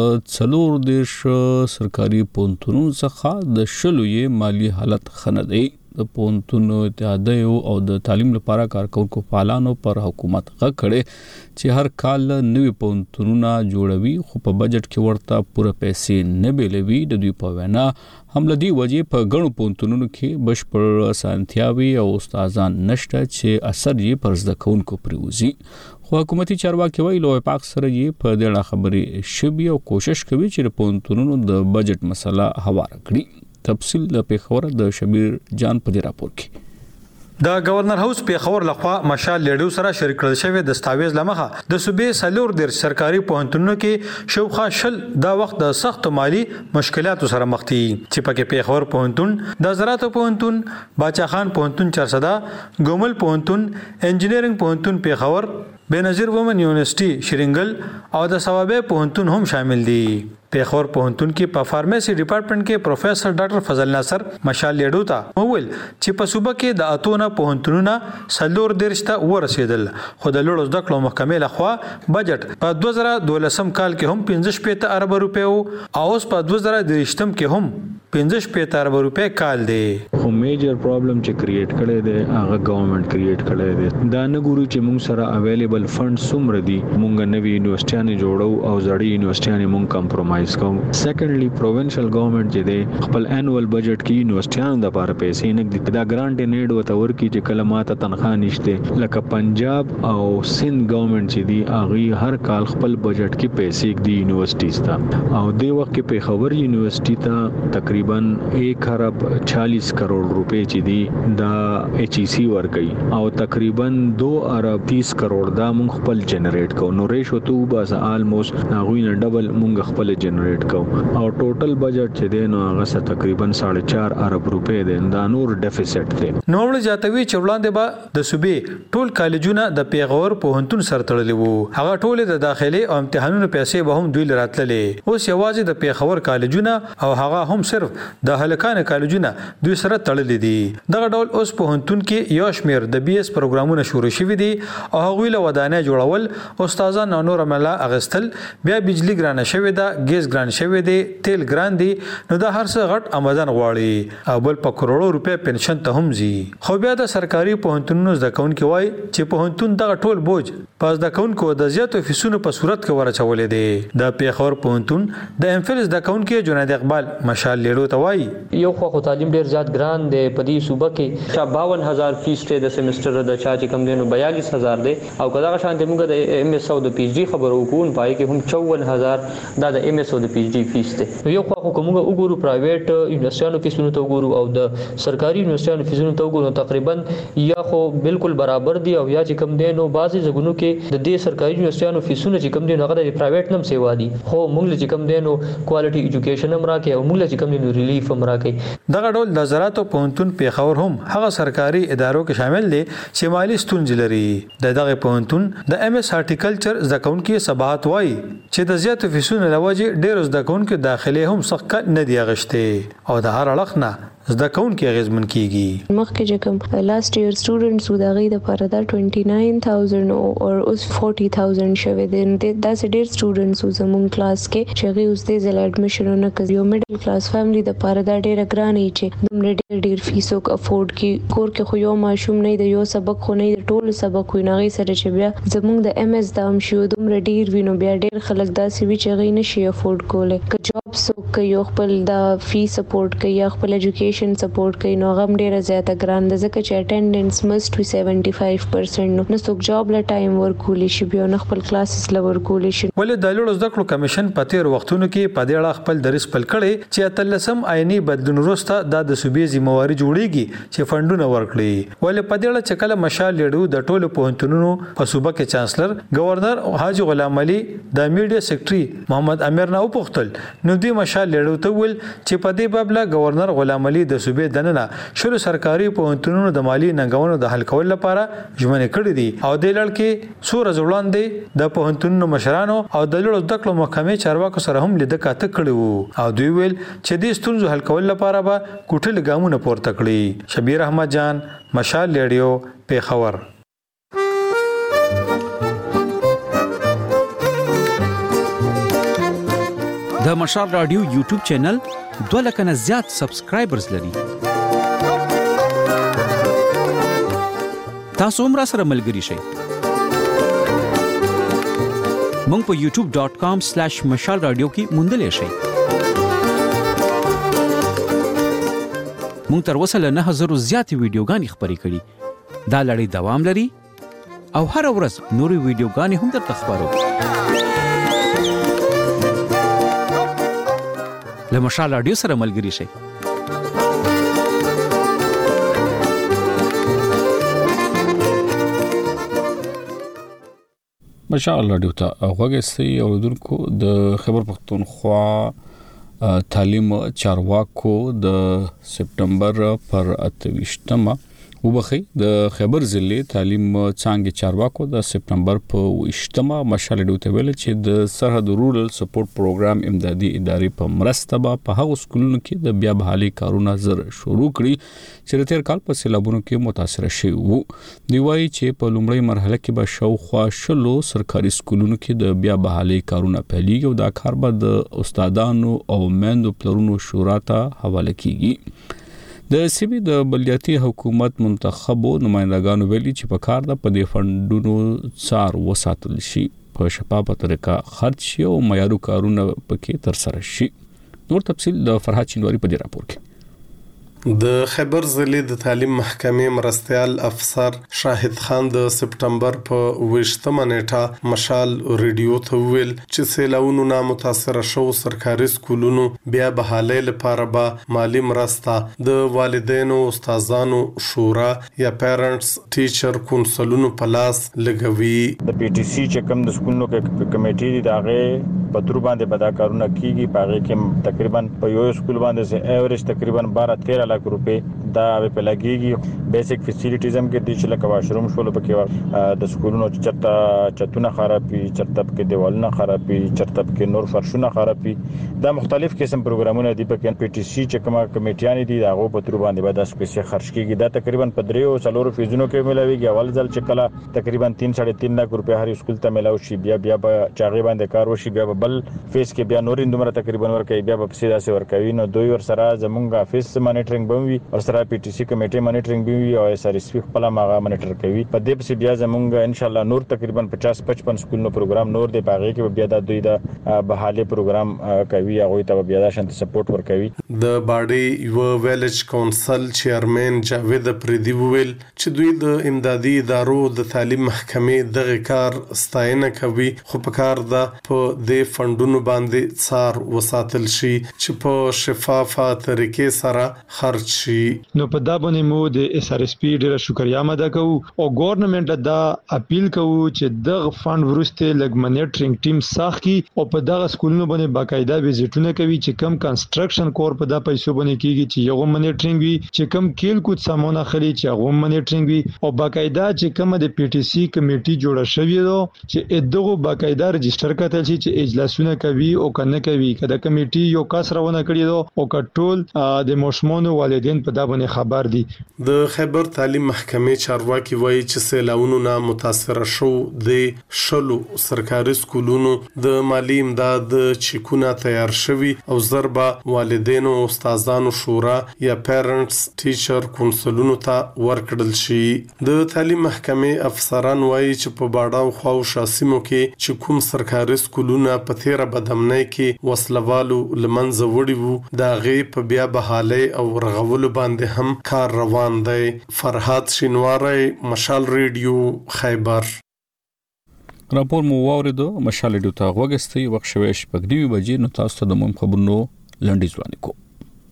40 سرکاري پونتونو څخه د شلو یې مالی حالت خنه دی. د پونتونو اتحادیو او د تعلیم لپاره کارکونکو فعالانو پر حکومت غږ کړي چې هر کال نوې پونتونونه جوړوي خو په بجټ کې ورته پوره پیسې نه بیلوي. د دوی په وینا حمله دی وجې په غنو پونتونونو کې بشپړ اسانتیاوي او استادان نشته چې اثر یې پر زده کوونکو پریوزي. خو حکومتي چارواکي وایي له وفاق سره یې په دې اړه خبرې شوي او کوشش کوي چې پونتونونو د بجټ مسله هواره کړي. تفصیل د پیښور د شبیر جان په دې راپور کې. د گورنر هاوس پیښور لخوا مشال لیډو سره شریک کړل شوی دستاویز لمخه د صوبې سلور د سرکاري پوهنتونونو کې شوخه شل دا وخت د سخت مالی مشکلاتو سره مخ دي چې پکې پیښور پوهنتون، د زراعت پوهنتون، باچا خان پوهنتون چرسدا، ګومل پوهنتون، انجینرینګ پوهنتون پیښور، بنظیر وومن یونیورسيټي شرینګل او د ثوابه پوهنتون هم شامل دي. پیښور پوهنتون کې په فارمیسي ډپارټمنټ کې پروفیسور ډاکټر فضل ناصر مشال لیډو ته وویل چې په صوبه کې د اتونه پوهنتونونه سلور درشته ورسېدل خو د لوړو زده کړو محکمې لخوا بجټ په 2012 کال کې هم 15 ارب روپیه او اوس په 2023 کې هم 15 ارب روپیه کال دی. خو میجر پرابلم چې کریټ کړي دی هغه گورنمنت کریټ کړي دی. دا نه ګوري چې موږ سره اویلیبل فند څومره دي، موږ نوې یونیورسيټیانې جوړو او زړې یونیورسيټیانې موږ کمپرمایز کوو. سیکنډلی پروینشل گورنمنت چې دی خپل انوال بجټ کې یونیورسيټیانو د لپاره پیسې نه دي. دا ګرانټ نیډ وته ورکی چې کله ماته تنخواه نشته لکه پنجاب او سند گورنمنت چې دی هغه هر کال خپل بجټ کې پیسې دی یونیورسيټیز ته او د وخت کې پیښور یونیورسيټي ته تقریبا 1.40 کروڑ روپے چې دی دا HEC ورکي او تقریبا 2.30 کروڑ دا مونږ خپل جنریټ کو. نو ریشو تو بس آلموست هغه نه ډبل مونږ خپل جنریټ کو او ټوټل بجټ چې دی نو هغه تقریبا 4.5 ارب روپے دی. دا نور ډیفیسټ دی. نوړ جاتوي چې وړاندې به د صوبې ټول کالجونه د پیښور پوهنتون سره تړلي وو. هغه ټول د داخلي او امتحانونو پیسې به هم دوی لراتللې. اوس یوازې د پیښور کالجونه او هغه هم صرف د هلکان کالجونه دوی سره تړلې دي. دغه ډول اوس پوهنتون کې یو شمیر د BS پروګرامونه شروع شوي دي او هغوی له ودانۍ جوړول، استادان نور عمله اغستل، بیا بجلی ګرانه شوې ده، ګیس ګران شوې دي، تیل ګران دي. نو دا هر څه غټ آمدن غواړي او بل په کروڑو روپے پنشن ته هم ځي. خو بیا د سرکاري پوهنتونونو زده کوونکي وایي چې پوهنتون دغه ټول بوج په زده کوونکو د زیاتو فیسونو په صورت کې ورچولې دي. د پیښور پوهنتون د MPhil زده کوونکي جنید اقبال مشال لیډو ته وایي یو خو تعلیم ډیر زیات ګران دی په دې صوبه کې. 52,000 فیس ته د سیمستر د چا چې کم دینو 42,000 دی او کله شان ته موږ د MS او د PhD خبرو کوون پای کې هم 54,000 دا د MS او د PhD فیس دی. یو خو کومه وګورو پرایویټ یونیورسيټانو فیسونو ته وګورو او د سرکاري یونیورسيټانو فیسونو ته وګورو تقریبا یا خو بالکل برابر دي او یا چې کم دینو بعضي ځګونو کې د دې سرکاري یونیورسيټانو فیسونه چې کم دینو هغه د پرایویټ نم سیوا دي. خو موږ چې کم دینو کوالټي ایجوکیشن هم راکې او موږ چې کم دینو ریلیف هم راکې. دغه ډول د زراعت پوهنتون پیښور هم هغه سرکاري ادارو کې شامل دي چې مالی ستونزې لري. دغه پوهنتون د MS هارټیکلچر زده کوونکي صباحت وایي چې د زیاتو فیسونو لوجه ډېر زده کوونکي داخلي هم سخت نه دی غشته او د هر اړخ نه زده کوونکي اغیزمن کیږي. مخکې چې کوم لاست ایئر سټوډنټس و د غي د لپاره دا 29000 او اوس 40000 شوه دي. دا ډېر سټوډنټس زموږ کلاس کې چې غي اوس د زل اډمیشن نه کوي. یو میډل کلاس فیملی د لپاره دا ډېر ګرانه چې دومره ډېر فیس او افورد کی کور کې خو یو ماشوم نه دی یو سبق خو نه دی ټول سبق وي نه غي سره چې بیا زموږ د ام اس دام شو دومره ډېر وینو بیا ډېر خلک دا سی وی چې غي نشي افورد کوله ک جاب سو کوي خپل د فی سپورټ کوي خپل ایجوکیشن سپورټ کوي نو غم ډېر زیاته ګران ده ځکه چې اټینډنس مست وي 75% نو څوک جاب له ټایم ورکول شي بیا نه خپل کلاسز لور کول شي. ولې د لوړ زده کړو کمیشن په تیر وختونو کې په دې اړه خپل درس پل کړي چې اتلسم عیني بدلون وروسته د صوبې ذمہواری جوړیږي چې فندونه ورکړي. ولې په دې اړه چې کله مشال لیډو د ټولو پوهنتونونو په صوبه کې چانسلر گورنر حاجی غلام علي د میډیا سیکریټري محمد امیر نه وپوښتل نو دوی مشال لیډو ته ول چې په دې باب لا گورنر غلام علي د صوبې دننه شروع سرکاري پوهنتونونو د مالی ننګونو د حل کول لپاره ژمنه کړې دي او د لړ کې سور ځوړاندې د پوهنتونونو مشرانو او د لوړ زده کړو محکمې چارواکو سره هم لیدل کاته کړي وو او دوی ویل چې دې ستونزو حل کول لپاره به کوټل ګامونه پورته کړي. شبیر احمد جان مشال لیډیو پیښور. د مشال رادیو یوټیوب چینل 2 لک نه زیات سبسکرایبرز لري. تاسو هم را سره ملګري شئ. مونږ په youtube.com/mashalradio کې موندل شئ. مونږ تر اوسه له 9000 زیات ویډیوګانې خبرې کړي. دا لړۍ دوام لري او هر ورځ نورې ویډیوګانې هم درته خبرو. له مشال رادیو سره ملګري شئ. مشال رادیو ته غوږی اوریدونکو د خیبر پختونخوا تعلیم چارواکو د سپټمبر پر 28مه وبخي د خیبر ضلع تعلیم څانګې چارواکو د سپټمبر په 28مه مشال رادیو ته ویل چې د سرحد رورل سپورټ پروګرام امدادي ادارې په مرسته په هغو سکولونو کې د بیا بحالي کارونه زر شروع کړي چې تیر کال په سیلابونو کې متاثر شوي وو. دی وايي چې په لومړی مرحله کې به شاوخوا 10 سرکاري سکولونو کې د بیا بحالي کارونه پیلېږي او دا کار به د استادانو او میندو پلرونو شورا ته حواله کیږي. د سیمې د بلدیاتي حکومت منتخبو نمائندګانو ویلي چې په کار د پدې فندونو څار وساتل شي په شفافه طریقه خرج شي او معیاري کارونه پکې تر سره شي. نور تفصیل د فرحات چینواری په دې راپور کې. د خیبر ضلع د تعلیم محکمې مرستيال افسر شاهد خان د سپټمبر په 28مه نیټه مشال ریډیو ته ویل چې سیلاونو نه متاثر شو سرکاري سکولونو بیا بحالي لپاره به مالی مرسته د والدینو استادانو شورا یا پیرنټس ټیچر کونسلونو په لاس لګوي. د پی ټی سی چې کوم د سکولونو کمیټې دی داغه په تر باندې بدا کارونه کیږي پاره کې تقریبا په یو سکول باندې سه ایوریج تقریبا 12-13 लाख रुपए دا په لګيږي. بیسیک فیسیلیټیز هم کې د لکه واشروم شول پکې د سکولونو چتونه خرابي چرته کې دیوالونه خرابي چرته کې نور فرشونه خرابي دا مختلف قسم پروګرامونه دي په پی ټی سی چې کومه کمیټیان دي داغه په تر باندې به 10 پیسې خرج کیږي. دا تقریبا په 3 فیزونو کې ملاويږي. اول ځل چې کله تقریبا 3.5 लाख रुपए هر سکول ته ملاوي شي بیا به چاغي باندې کار وشي بیا بل فیس کې بیا نور اندومره تقریبا ورکوي بیا په سیده سي ورکوي. نو دوی ور سره زمونږه فیس مانیټرینګ بوي ور سره پی ټی سی کمیټه مانیټرینګ بوي او اس ار اس پی خپل ماغه مانیټر کوي. په دې پس بیا زمونږ ان شاء الله نور تقریبا 50-55 سکولونو پروګرام نور دی پاغي کې بیا د دوی د بحالي پروګرام کوي هغه ته بیا د شانت سپورټ ور کوي. د باډي یو ویلج کونسل چیرمن جاوید پردی ویل چې دوی د امدادي ادارو د تعلیم محکمې دغه کار ستاینه کوي خو په کار د په دې فندونو باندې څار وساتل شي چې په شفافه طریقې سره خرج شي. نو په دا باندې مو د اس ار اس پی ډیره شکریا ادا کوو او ګورنمنت دا اپیل کوو چې دغه فند ورسته لګ منیټرینګ ټیم ساخ کی او په دغه سکولونو باندې باقاعده وزټونه کوي چې کم کنستراکشن کور په دا پیسو باندې کیږي چې یو منیټرینګ وي چې کم کیل کوت سامونه خلی چې هغه منیټرینګ وي او باقاعده چې کوم د پی ټی سی کمیټي جوړه شوې ده چې دغه باقاعده رجستر کتل شي چې اجلاسونه کوي او کنه کوي کله کمیټي یو کس راونه کړی ده او کټول د مشمونو والدین په دا باندې خبر دي. د خیبر تعلیم محکمې چارواکي وایي چې سیلاونو نه متاثر شو د شلو سرکاري سکولونو د مالی امداد چیکونه تیار شوي او ضربه والدینو او استادانو شورا یا پیرنټس ټیچر کونسلونو ته ورکړل شي. د تعلیم محکمې افسران وایي چې په باډاو خو شاسمو کې چې کوم سرکاري سکولونه په تیر بدمنۍ کې وسلوالو لمنځه وړي وو دا غي په بیا بحالي او رغولو باندې هم کار روان دی. فرحات شینواری، مشال ریډیو، خیبر. راپور مو واوریدو. مشال ریډیو ته وګستئ وخت شوي شپږ بجې نو تاسو ته د مهم خبرونو لنډیز وړاندې کوو.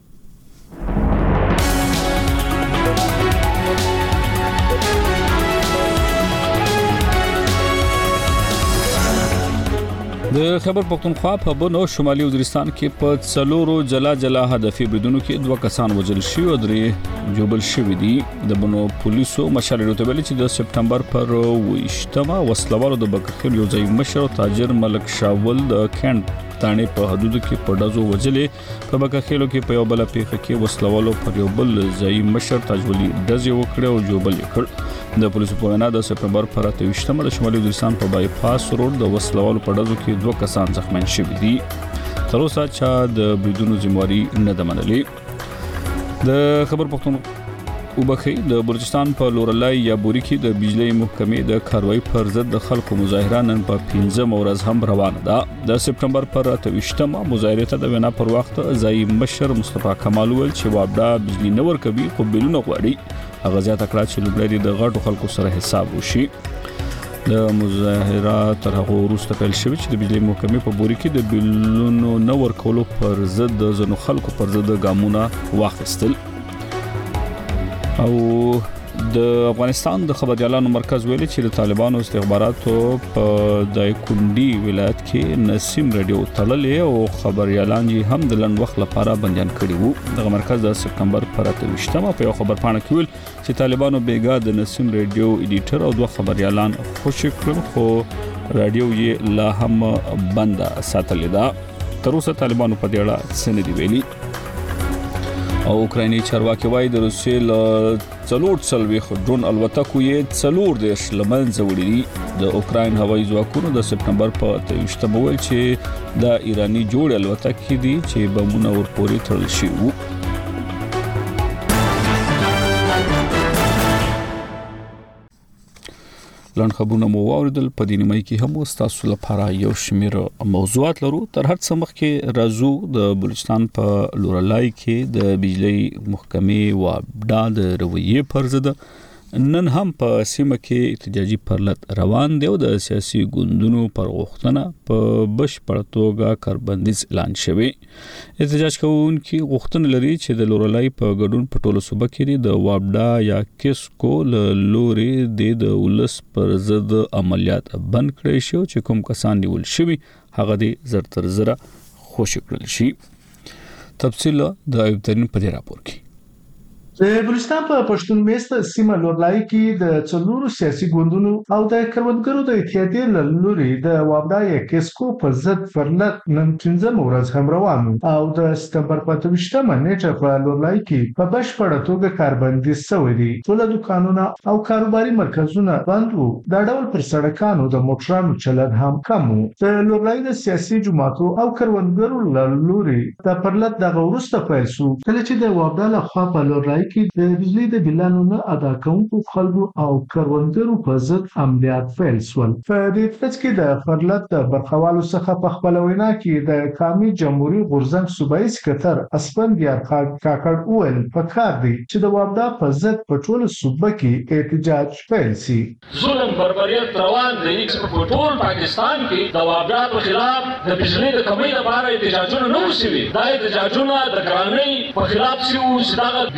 د خیبر پختونخوا په بنو شمالي وزیرستان کې په څلورو جلا هدفي بریدونو کې 2 کسان وژل شوي او 3 جوبل شوي دي. د بنو پولیسو مشال ریډیو ته چې د سپټمبر پر 20مه وسلوالو د بکرخیل یو ځای مشر تاجر ملک شاول د کیند تانې په حدود کې په ډزو وجلې په بکرخیلو کې په یو بل پیښه کې وسلوالو پر یو بل ځای مشر تاجولي ډزې وکړې او جوبل کړ. د پولیسو په وینا د سپټمبر پر 28مه د شمالي وزیرستان په بایپاس روډ د وسلوالو په ډزو کې 2 کسان زخمیان شوي دي. تر اوسه چا د بریدونو ذمہواری نه ده منلې. د خبر پښتون وبخي د بلوچستان په لورلای یا بوري کې د بجلی محکمې د کاروایی پر ضد د خلکو مظاهره نن په 15 ورځ هم روانه ده. د سپټمبر پر 28مه مظاهره ته د وینا پر وخت ځای مشر مصطفی کمال ول چې وابډا بجلی نه ورکوي خو بلونه غواړي. هغه ځات کړه چې لومړی د غټو خلکو سره حساب وشي. د مظاهره تر هغه وروسته پیل شوه چې د بجلی محکمې په بوري کې د بلونو نه ورکولو پر ضد د ځنو خلکو پر ضد ګامونه واخیستل. او د افغانستان د خبريالانو مرکز ویلي چې د طالبانو استخباراتو په دایکندي ولایت کې نسیم رادیو تړلې او خبريالان یې هم د لنډ وخت لپاره بنديان کړي وو. د مرکز د سپټمبر پر 28مه په یو خبر پاڼه کې ویل چې طالبانو بیګا د نسیم رادیو ایډیټر او 2 خبريالان خوشی کړل خو رادیو یې لا هم بند ساتل ده. تر اوسه طالبانو په دې اړه څه نه دی ویلي. او اوکرایني چارواکي وایي د روسیې له 4 ډرون الوتکو یې 4 لمنځه وړي دي. د اوکراین هوایي ځواکونو د سپټمبر په 28مه ویل چې د ایرانی جوړ الوتکې دي چې بمونه ورپورې تړل شوي وو. لاند خبرونه مو واوریدل. په دې نیمه کې هم تاسو لپاره یو شمېر موضوعات لرو. تر هر څه مخکې راځو د بلوچستان په لورلای کې د بجلی محکمې وابډا د رویې پر ضد نن هم په سیمه کې احتجاجي پرلط روان دی او د سیاسي ګوندونو پر غوښتنه په بشپړ توګه کاربندیز اعلان شوی. احتجاج کوونکي غوښتنه لري چې د لورلای په ګډون په ټولو صوبه کې د وابډا یا کیسکو لوري د ولس پر ضد عملیات بند کړي شي چې کوم کسان نیول شوي هغه د زر تر زره خوشی کړل شي. تفصیل د ایوب ترین په دې راپور کې. د بلوچستان په پښتون میشته سیمه لورلای کې د څلورو سیاسي ګوندونو او د کروندګرو د اتحادیې له لوري د وابډا یا کیسکو پر ضد پرلط نن 15 ورځ هم روان او د سپټمبر په 28مه نیټه په لورلای کې په بشپړه توګه کاربندیز شوی دی. ټول دکانونه او کاروباري مرکزونه بند وو. دا ډول پر سړکانو د موټرانو چلن هم کم وو. د لورلای د سیاسي جماعتو او کروندګرو له لوري د پرلط دغه وروسته پیل شو کله چې د وابډا له خوا په لورلای کې د بجلی د بلانو نه ادا کوونکو خلکو او کروندګرو په ضد عملیات پیل شول. په دې ترڅ کې د پرلط د برخوالو څخه په خپل وینا کې د قومي جمهوریت غورځنګ صوبایي سکرټر اسپندیار کاکړ وویل پکار دی چې د وابډا په ضد په ټوله صوبه کې احتجاج پیل شي. ظلم بربریت روان دی چې په ټول پاکستان کې د وابډا په خلاف د بجلی د کمی لپاره احتجاجونه نه وشوي. دا احتجاجونه د ګرانۍ په خلاف شوي چې دا بجلی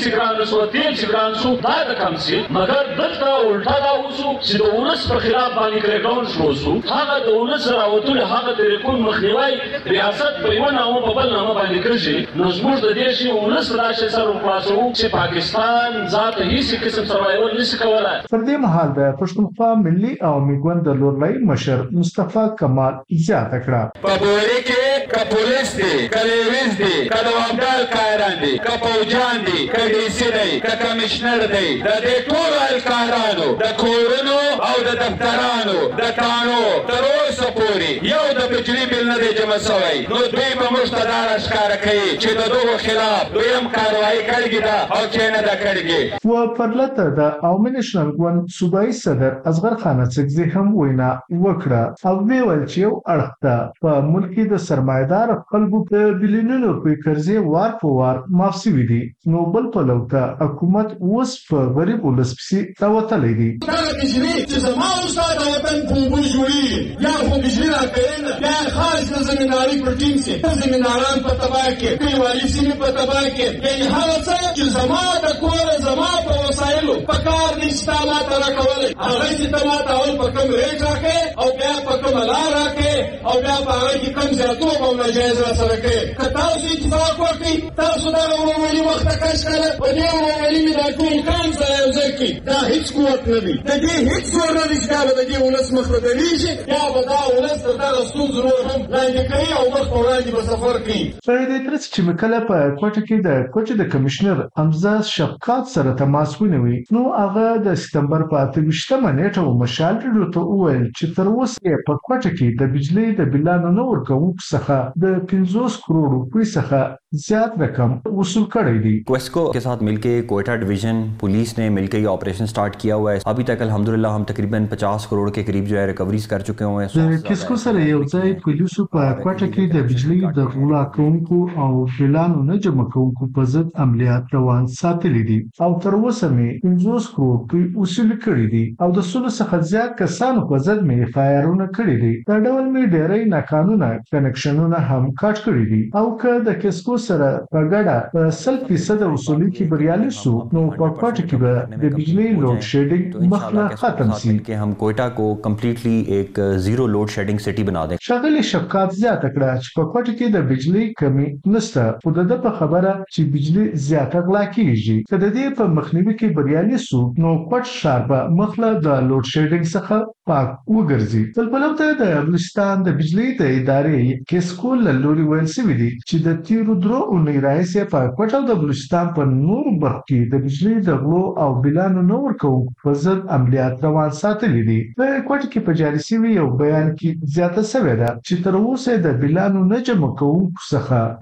سګران سو تیل سګران سو دا د کم سي مګر دلته الټا دا وسو چې د ولس په خلاف باندې کړهګون شروع شو هغه د ولس راوتل هغه طریقون مخنیوي ریاست په یو نامه په بل نامه باندې کړی نو زموږ د دې شی ولس راشه سره خلاصو چې پاکستان ذات هیڅ قسم سروایور نشي کولای. پر دې مهال د پښتونخوا ملي او میګوند د لورلای مشر مصطفی کمال زیاته کړه په بوري کې کا پولیس دي کلیویز دي کډوامدار کاران دي کا پوجان دي کډي سي دي کا کمشنر دي د دې ټول الکارانو د کورونو او د دفترانو د تانو تر اوسه پورې یو د بجلی بل نه دی جمع شوی نو دوی په مستدار اشکار کوي چې د دوه خلاف دویم کاروایی کړی دا او چې نه دا کړی و پرلته د عوامي نېشنل ګوند صوبایي صدر اصغر خان اڅکزي هم وینا وکړه او ویل چې یو اړخ په ملک د سرمایدار خلکو په بلیونونو په قرضې وار په وار معاف شوي دي نو بل په لوته حکومت اوس په غریب ولس پسې راوتلی دی. دا بجلی چې زما استاد وطن په اوبو جوړېږي یا خو بجلی راکوي نه بیا خاص د زمینداري په ټیم کې زمینداران په تباه کې کلیوالي سیمې په تباه کې یعنې هغه څه چې زما د کوره زما په وسایلو په کار دي چې تا ماته راکولی هغه چې ته ماته اول په کوم ریټ راکوې او بیا په کومه لار راکوې او بیا په هغه کې کوم زیاتوب او ناجایز راسره کوې که تاسو اتفاق وکړئ تاسو دغه ورورولي وخته کش کړه په دې ورورولي مې دا ټول کان سره یو ځای کړي دا هېڅ قوت نه دی د دې هېڅ زور نه دی چې دا به د دې ولس مخ ته درېږي یا به دا ولس تر دغه ستونزو نور هم لاندې کوي او مخ په وړاندې به سفر کوي. په دې ترڅ چې مې کله په کوټه کې د کوټې د کمشنر حمزه شفقات سره تماس ونیوي نو هغه د سپتمبر په 28مه نیټه مشال راډیو ته وویل چې تر اوسه په کوټه کې د بجلی د بلانو نو ورکوونکو څخه د 50 کروڑ روپۍ څخه زیات رقم وصول کړی دی. क्वेस्को के साथ मिलकर कोयटा डिवीजन पुलिस ने मिलकर ये ऑपरेशन स्टार्ट किया हुआ है. अभी तक अल्हम्दुलिल्लाह हम तकरीबन 50 करोड़ के करीब जो है रिकवरीज कर चुके हुए हैं. د کیسکو سره یو ځای پولیسو په کوټه کې د بجلی د غلا کوونکو او بلانو نه جمع کوونکو په ضد عملیات روان ساتلي دي او تر اوسه مې 50 کروڑ روپۍ وصول کړي دي او د سلو څخه زیات کسانو په ضد مې فایرونه کړي دي. دا ډول مې ډېری ناقانونه کنکشنونه هم کاټ کړي دي او که د کیسکو سره په ګډه 100% وصولي کې بریالي شو نو په کوټه کې به د بجلی لوډ شیډینګ مخله ختم شي कि हम कोयटा को कम्प्लीटली एक जीरो लोड शेडिंग सिटी बना दें. شاغلي شفقات زیاته کړه چې په کوټه کې د بجلی کمی نشته خو د په خبره چې بجلی زیاته غلا کیږي که د دې په مخنیوي کې بریالي شو نو کوټ ښار به مخله د لوډ شیډینګ څخه پاک وګرځي. بلبلته د بلوچستان د بجلی د ادارې کیسکو لوري ویل شوی دی چې د تیرو درو اونۍ راهیسې په کوټه د بلوچستان په نورو برخو کې د بجلی د غلو او بلانو نه ورکوونکو په ضد عملیات روان ساتلي دي. په کوټه کې په جاري شوي یو بیان کې زیاته شوې ده چې تر اوسه د بلانو نه جمع کوونکو څخه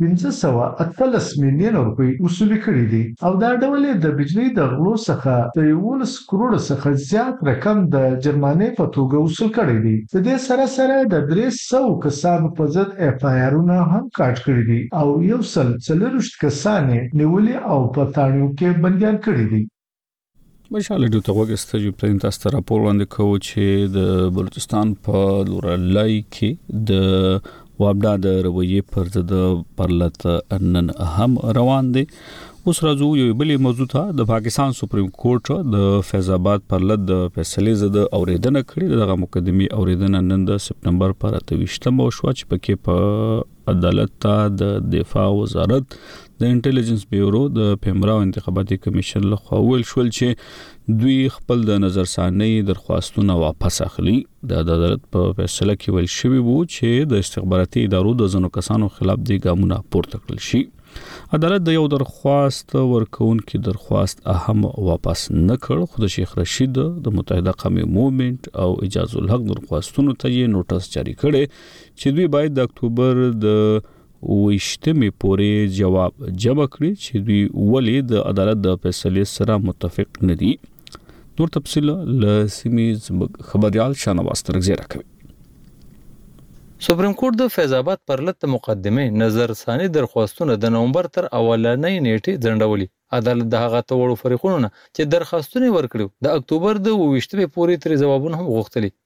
518 میلیون روپۍ وصول کړي دي او دا ډول د بجلی د غلو څخه د 11 کروڑ څخه زیات رقم د جرمانې په توګه وصول کړي دي. د دې سره سره د 300 کسانو په ضد اف آی آرونه هم کاټ کړي دي او 140 کسان نیولي او په تاڼیو کې بندیان کړي دي. مشال ډیو ته وګسته چې پرین تاسو ته راپور وړاندې کوو چې د بلوچستان په لورلای کې د وابډا د رویې پر ضد پرلط نن هم روان دي. اوس راځو یو بلې موضوع ته. د پاکستان سپریم کورټ د فیض آباد پرلط د فیصلې زده اوریدنه کړې. دغه مقدمي اوریدنه نن د سپتمبر پر 28مه شو چې پکې په عدالت ته د دفاع وزارت د انټيليجنس بیورو د پیمرا انتخاباتي کمیشن لخوا ویل شول چې دوی خپل د نظرثانی درخواستونه واپس اخلي. د عدالت په فیصله کې ویل شوی وو چې د استخباراتي ادارو د ځینو کسانو خلاف د ګامونه پورته کړل شي. عدالت د یو درخواست ورکوونکي درخواست اهم واپس نه کړ خو د شیخ رشید د متحده قومي موومېنټ او اجازه الحق درخواستونو ته یې نوټس جاری کړي چې دوی باید د اکتوبر د 28مې پورې جواب جمع کړي چې دوی ولې د عدالت د فیصلې سره متفق نه دي. نور تفصیل له سیمې خبريال شانواز ترغزی راکوي. سپریم کورټ د فیض آباد پرلط مقدمه نظر ثاني درخواستونه د نومبر تر اولنۍ نیټه ځنډولي. عدالت د هغه توړو فریقونو چې درخواستونه ورکړو د اکتوبر د 28مې پورې تر جوابونه هم غوښتلي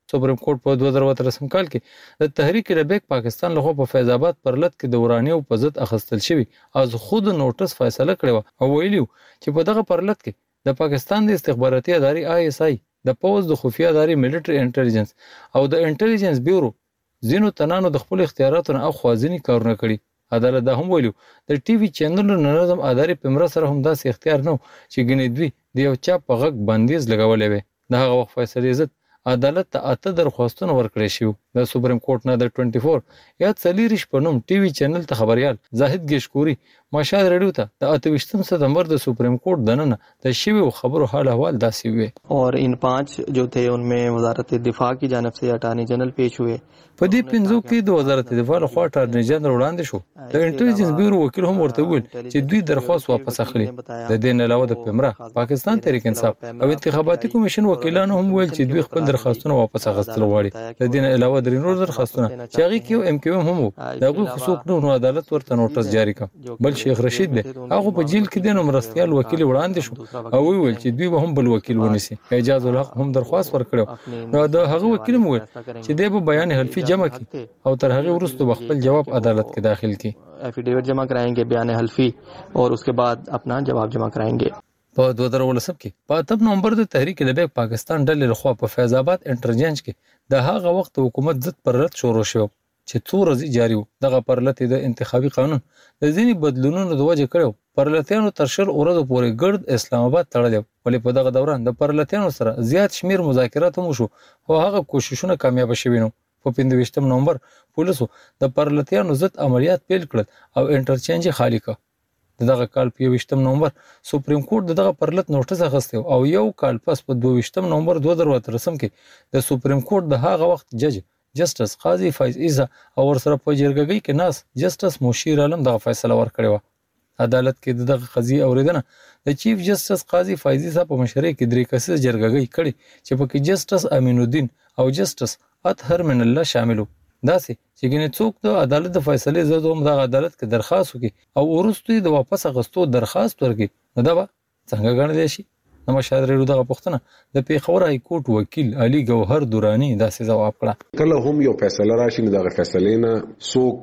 سپریم کورټ په 2013 کال کې د تحریک لبیک پاکستان لخوا په فیض آباد پرلط کې د ورانیو په ضد اخیستل شوی از خود نوټس فیصله کړې او ویلیو چې په دغه پرلط کې د پاکستان د استخباراتي ادارې ISI د پوز د خفیه ادارې ملټری انټيليجنس او د انټيليجنس بیورو زینو تنانو د خپل اختیاراتو نه اخوازنی کارونه کړي عدالت دا هم ویلو د ټي وي چینلونو نظم ادارې په مر سره هم داسې اختیار نه چې ګنې دوی د یو چا په غږ بندیز لګولې وي د هغه وخت فیصله عزت عدالت ته 8 درخواستونه ورکړې شو د سپریم کورټ نه د 24 یا 40 په نوم ټي وي چینل ته خبريال زاهد گیشکوري مشهد رادیو ته د 28 ستمبر د سپریم کورټ دننه د شوی خبرو حال احوال داسې وي और इन 5 जो थे उनमें वजारत दिफा की जानिब से अटॉर्नी जनरल पेश हुए په دې پنځو کې د وزارت دفاع لخوا اټارنی جنرال وړاندې شو د انټيليجنس بیورو وکیل هم ورته ویل چې دوی درخواست واپس اخلي د دې نه علاوه د پمرا پاکستان تحریک انصاف او انتخاباتي کمیشن وکیلانو هم ویل چې دوی خپل درخواستونه واپس اخیستل غواړي د دې نه علاوه د نور درخواستونه چې هغه کې MQM هم دغه خصوص نو عدالت ورته نوټس جاری کړ بل شیخ رشید دی هغه په جیل کې د مرستيال وکیل وړاندې شو او ویل چې دوی به هم بل وکیل ونیسي اجازه الحق هم درخواست ورکړو نو د هغه وکیل مو چې د بیان حلفي جمع کی او تر هغه وروسته خپل جواب عدالت کې داخل کی एफिडेविट जमा कराएंगे बयान हल्फी और उसके बाद अपना जवाब जमा कराएंगे په 2019 کې په 8 نومبر د تحریک لبیک پاکستان ډلې لخوا په فیض آباد انټرچینج کې د هغه وخت حکومت ضد پرلط شروع شو چې څو ورځې جاری و دغه پرلط د انتخابي قانون د ځینی بدلونونو د وجه کړو پرلطیانو تر شل ورځې پورې ګرد اسلام آباد تړل ولې په دغه دوران د پرلطیانو سره زیات شمیر مذاکرات هم شو او هغه کوششونه کامیاب شوي نو په 15 نومبر پولیسو د پرلطیانو ضد عملیات پیل کړل او انټرچینج خالی کړ دغه کال په 20 نومبر سپریم کورټ دغه پرلط نوټس اخیسته او یو کال پس په 22 نومبر 2013 کې د سپریم کورټ د هغه وخت جج جسټس قاضي فیض عیسی او ورسره په جرګګۍ کې ناس جسټس مشیر عالم دغه فیصله ورکړې و عدالت کې دغه قضیه اوریدنه د چیف جسټس قاضي فیض عیسی په مشرۍ کې درې کسیزه جرګګۍ کړي چې پکې جسټس امین الدین او جسټس اطهر من الله شاملو داسې چې ګنې څوک د عدالت د فیصلې زده هم د عدالت کې درخواست وکړي او وروسته د واپس اخیستو درخواست ورکړي نو دا به څنګه ګڼل شي نو مشهد رادیو دغه پوښتنه د پیښور های کورټ وکیل علي ګوهر دورانی داسې ځواب کړ کله هم یو فیصله راشي نو دغه فیصلې نه څوک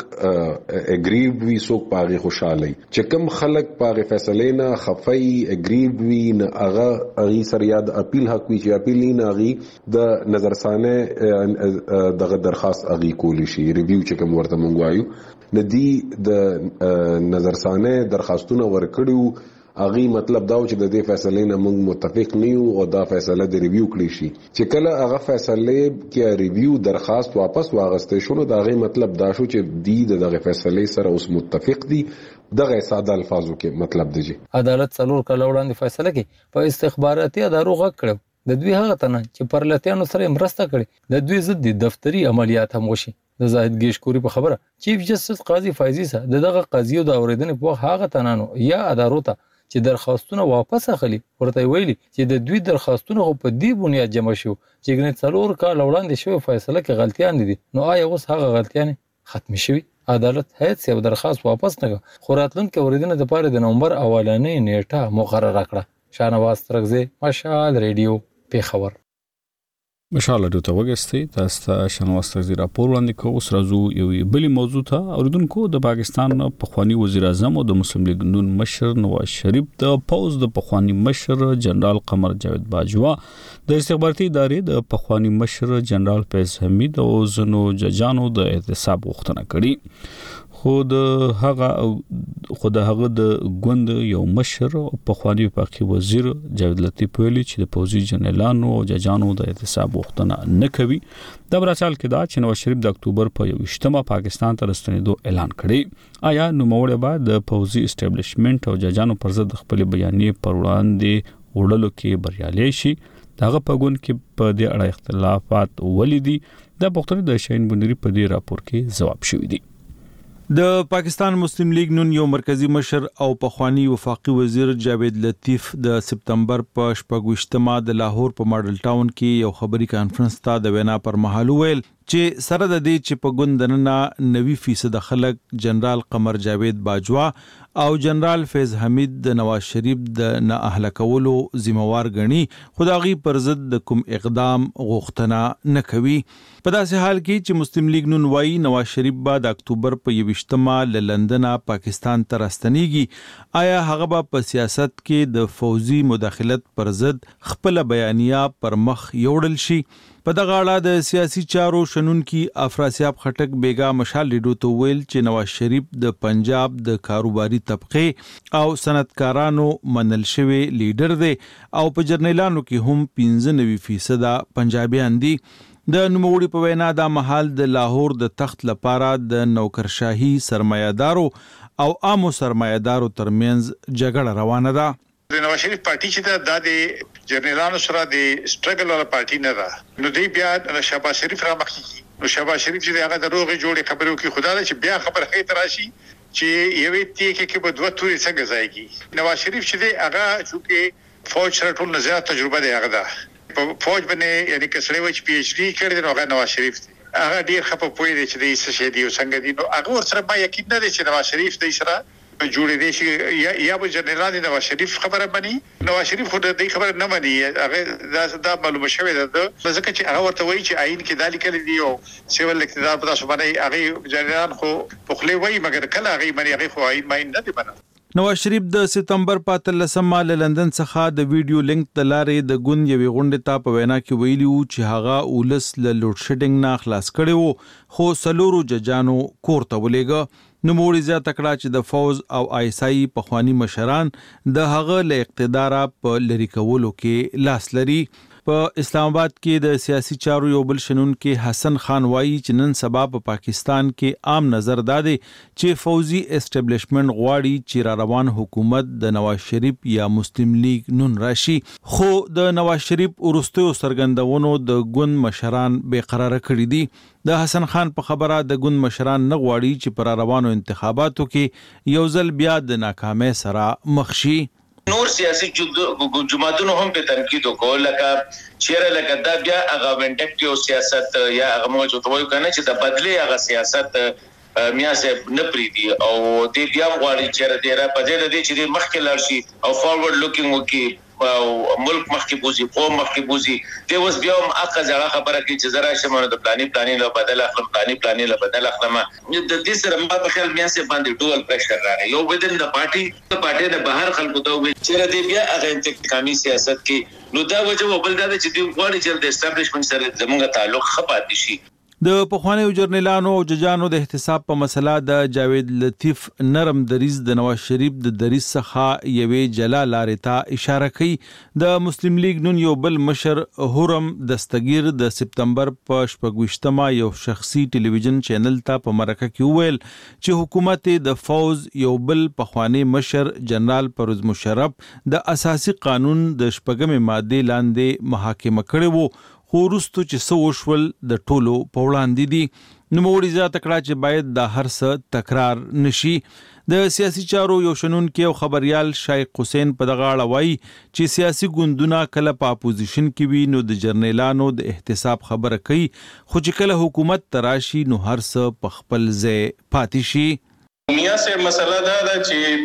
اګریب وي څوک پاغي خوشاله چې کوم خلک پاغي فیصلې نه خفای اګریب وي نه هغه سره یاد اپیل حق وي چې اپیل نه غي د نظرثانه دغه درخواست اغي کولی شي ریویو چې کوم ورته مونږ وایو ندی د نظرثانه درخواستونه ورکړیو اغي مطلب دا چې د دې فیصلې نه موږ متفق نه یو او دا فیصله د ریویو کړی شي چې کله هغه فیصله کې ریویو درخواست واپس واغستې شو نو دا غي مطلب دا شو چې دی دغه فیصلې سره اوس متفق دي دغه ساده الفاظو کې مطلب دی عدالت څلور کله وړاندې فیصله کې په استخباراتي ادارو غږ کړو د دوی هغه تنه چې پرلطیانو سره مرسته کړي د دوی ضد دفتری عملیات هم وشي د زاهد گیشکوري په خبره چیف جسټس قاضي فیض عیسی دغه قضیه د اوریدنې په هغه تنانو یا ادارو ته چې درخواستونه واپس اخلي ورته ویلي چې د دوی درخواستونه په دې بنیاد جمع شو چې ګنې څلور کال وړاندې شوی فیصله کې غلطیان دي نو آیا اوس هغه غلطیان ختم شوي عدالت هیڅ یو درخواست واپس نه خو راتلونکي اوریدنه د پاره د نومبر اولنۍ نیټه مقرره کړه شاهنواز ترغزی مشال ریډیو پیښور مشال ریډیو ته وګورئ تاسو ته شاهنواز ترغزی راپور وړاندې کوو اوس راځو یو بلی موضوع ته اوریدونکو د پاکستان پخوانی وزیر اعظم او د مسلم لیگ نون مشر نواز شریف د پوز د پخوانی مشر جنرال قمر جاوید باجوا د استخباراتي ادارې د پخوانی مشر جنرال فیض حمید او زنو ججانو د احتساب غوښتنه کړې خو د هغه د ګوند یو مشر پخوانی وفاقي وزیر جاوید لطیف ویلي چې د پوزي جنرالانو او ججانو د احتساب غوښتنه نه کوي د براشال کې دا چې نواز شریف د اکتوبر په 28 پاکستان ته راستنېدو اعلان کړی آیا نوموړی به د پوزي اسټابلیشمنت او ججانو پر ضد خپل بیانیه پر وړاندې وړلو کې بریالي شي دغه په ګوند کې په دې اړه اختلافات ولیدي د پښتون د شاهین بندري په دې راپور کې جواب شوی دی د پاکستان مسلم لیگ نون یو مرکزی مشر او پخوانی وفاقي وزیر جاوید لطیف د سپتمبر په 28 د لاهور په ماډل ټاون کې یو خبري کانفرنس ته د وینا پر مهال ویل چې سره د دې چې په ګوندنه 90% خلک جنرال قمر جاوید باجوا او جنرال فیض حمید د نواز شریف د نه اهله کولو ذمہوار غني خداغي پر ضد د کوم اقدام غوښتنه نه کوي. په داسې حال کې چې مسلم لیگ نن وايي نواز شریف به د اکتوبر په 28مه لندن پاکستان ته راستنیږي، آیا هغه به په سیاست کې د فوزي مداخلت پر ضد خپل بیانیه پر مخ یوړل شي؟ په دغه اړه د سیاسي چارو شنونکي افراسیاب خټک بیگا مشال لیډو ته ویل چې نواز شریف د پنجاب د کاروباري طبقه او صنعتکارانو منل شوی لیډر دی او په جرنیلانو کې هم 95% پنجابیان دي. د نوموړي په وینا دا محل د لاهور د تخت لپاره د نوکرشاهي سرمایه‌دارو او عامو سرمایه‌دارو ترمنځ جګړه روانه ده. د نواز شریف پارټي چې دا د جرنیلانو سره د سټرګل ولا پارټي نه ده، نو دی بیا شهباز شریف را مخکې، نو شهباز شریف چې هغه د روغې جوړې خبرو کې خدای چې بیا خبر هي تراشي چې یوې تیکه کې به دوه توري څنګه ځایږي. نواز شریف چې دی هغه چې فوج سره ټول زیات تجربه دی، هغه ده په فوج باندې یعنی کسړې و چې پی ایچ ډی کړی دی، هغه نواز شریف دی، هغه ډیر خپه پوي دی چې د څه شي دی او څنګه دی. نو هغه ور سره ما یقین نه دی چې نواز شریف د سره جوړې دي چې یا به جنرال نواز شریف خبره مني. نواز شریف خو د دې خبره نه مني، هغه دا معلومه شوې ده ځکه چې هغه ورته وایي چې آئین کې دالي کړی دی او سیول اقتدار په تاسو باندې هغه جنرال خو په خله وایي مګر کله هغه مني، هغه خو آئین نه دی منل. نواز شریف د سپتمبر 15 له لندن څخه د ویډیو لینک د لارې د ګوند یوې غونډې ته په وینا کې ویلي وو چې هغه اولس له لوډ شیډینګ نه خلاص کړي وو، خو سلورو ججانو کور ته ولېږه. نوموړي زیاته کړه چې د فوز او آیسای پخوانی مشران د هغه له اقتدار په لری کولو کې لاس لري. په اسلام آباد کې د سیاسي چارو یو بل شنونکي حسن خان وایي چې نن سبا په پاکستان کې عام نظر دادي چې فوزي اسټابلیشمنت غواړي چې را روان حکومت د نواز شریف یا مسلم لیگ نن راشي، خو د نواز شریف ورستیو سرګندونو د ګوند مشران بے قرار کړی دي. د حسن خان په خبره د ګوند مشران نه غواړي چې پر روانو انتخاباتو کې یو ځل بیا د ناکامۍ سره مخ شي. نور سیاسي جماعتونو هم په تنقید وکول لکه چیرې لکه دا بیا هغه وینټیکټیو سیاست یا هغه موږ ته وایو کنه چې د بدلی هغه سیاست میاسه نه پریدي او د بیا غواړي چې د را په دې د چې مخکې لاړ شي او فارورډ لوکینګ وکي او ملک مخکې بوزي، قوم مخکې بوزي. د اوس بیا هم اقا ځړه خبره کوي چې زرا شمنو د پلاني له بدل اخلم، پلاني له بدل اخلم. د دې سره ما په خیال میاسه باندې ډول پرشر راغی یو بدن د پارټي د بهر خلکو ته وي چې د بیا هغه انتقامي سیاست کې نو دا وجه وبل دا چې د غواړي چې د اسټابلیشمنت سره زموږ تعلق خپات شي. د پخوانیو جرنیلانو او ججانو د احتساب په مسله د جاوید لطیف نرم دریز د نواز شریف د دریز څخه یوې جلا لارې ته اشاره کوي. د مسلم لیگ نن یو بل مشر هورم دستگیر د سپتمبر په 28مه یو شخصي ټلویزیون چینل ته په مرکه کې ویل چې حکومت د فوز یو بل پخوانی مشر جنرال پرویز مشرف د اساسي قانون د 8مه ماده لاندې محاکمه کړی وو، خو وروستو چې څه وشول د ټولو په وړاندې دي. نوموړي زیاته کړه چې باید دا هر څه تکرار نشي. د سیاسي چارو یو شنونکي او خبريال شایق حسین په دغه اړه وایي چې سیاسي ګوندونه کله په اپوزیشن کې وي نو د جرنیلانو د احتساب خبره کوي، خو چې کله حکومت تراشي نو هر څه په خپل ځای پاتې شي. میا سه مسله دا ده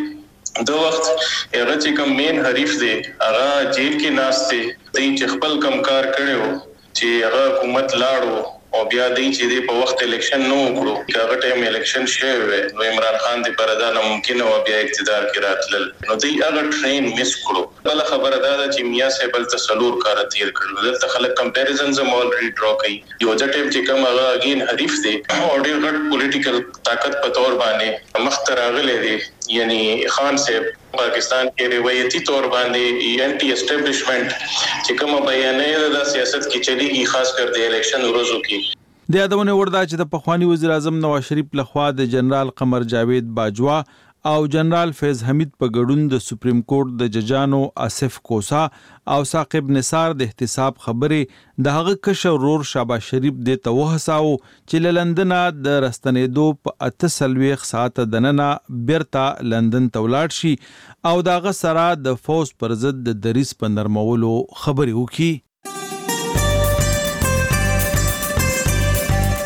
چې دو وخت هغه چې کوم مین حریف دی هغه جیل کې ناشته دی چې خپل کم کار کړو چې هغه حکومت لاړو او بیا دی چې په وخت الیکشن نو وکړو هغه ټایم الیکشن شوه نو عمران خان دی پردا نه ممکن او بیا اقتدار کې راتلل نو دی هغه ټرین مس کړو. بل خبره دا چې میا سه بل تسلور کار تیر کړل دلته خلک کمپیریزنز هم اولریډي ډرا کوي. یو ځټیم چې کوم هغه اگین حریف دی او ډیر غټ پولیټیکل طاقت په تور باندې مخترغله دی یعنی خان صاحب پاکستان کې روایتي تور باندې انټي اسټابلیشمنت چې کوم بیانې د سیاست کې چلیږي خاص کر د الیکشن ورځو کې. د یادونه وردا چې د پخوانی وزیر اعظم نواز شریف لخوا د جنرال قمر جاوید باجوا او جنرال فیض حمید په ګډون د سپریم کورټ د ججانو آصف کوسا او ثاقب نثار د احتساب خبرې د هغه کشر ورور شهباز شریف د توهساو چې لندن د رستنېدو په 48 ساعت دننه بیرته لندن ته ولاړ شي او دغه سره د فوز پر ضد د دریس په نرمولو خبرې وکړي.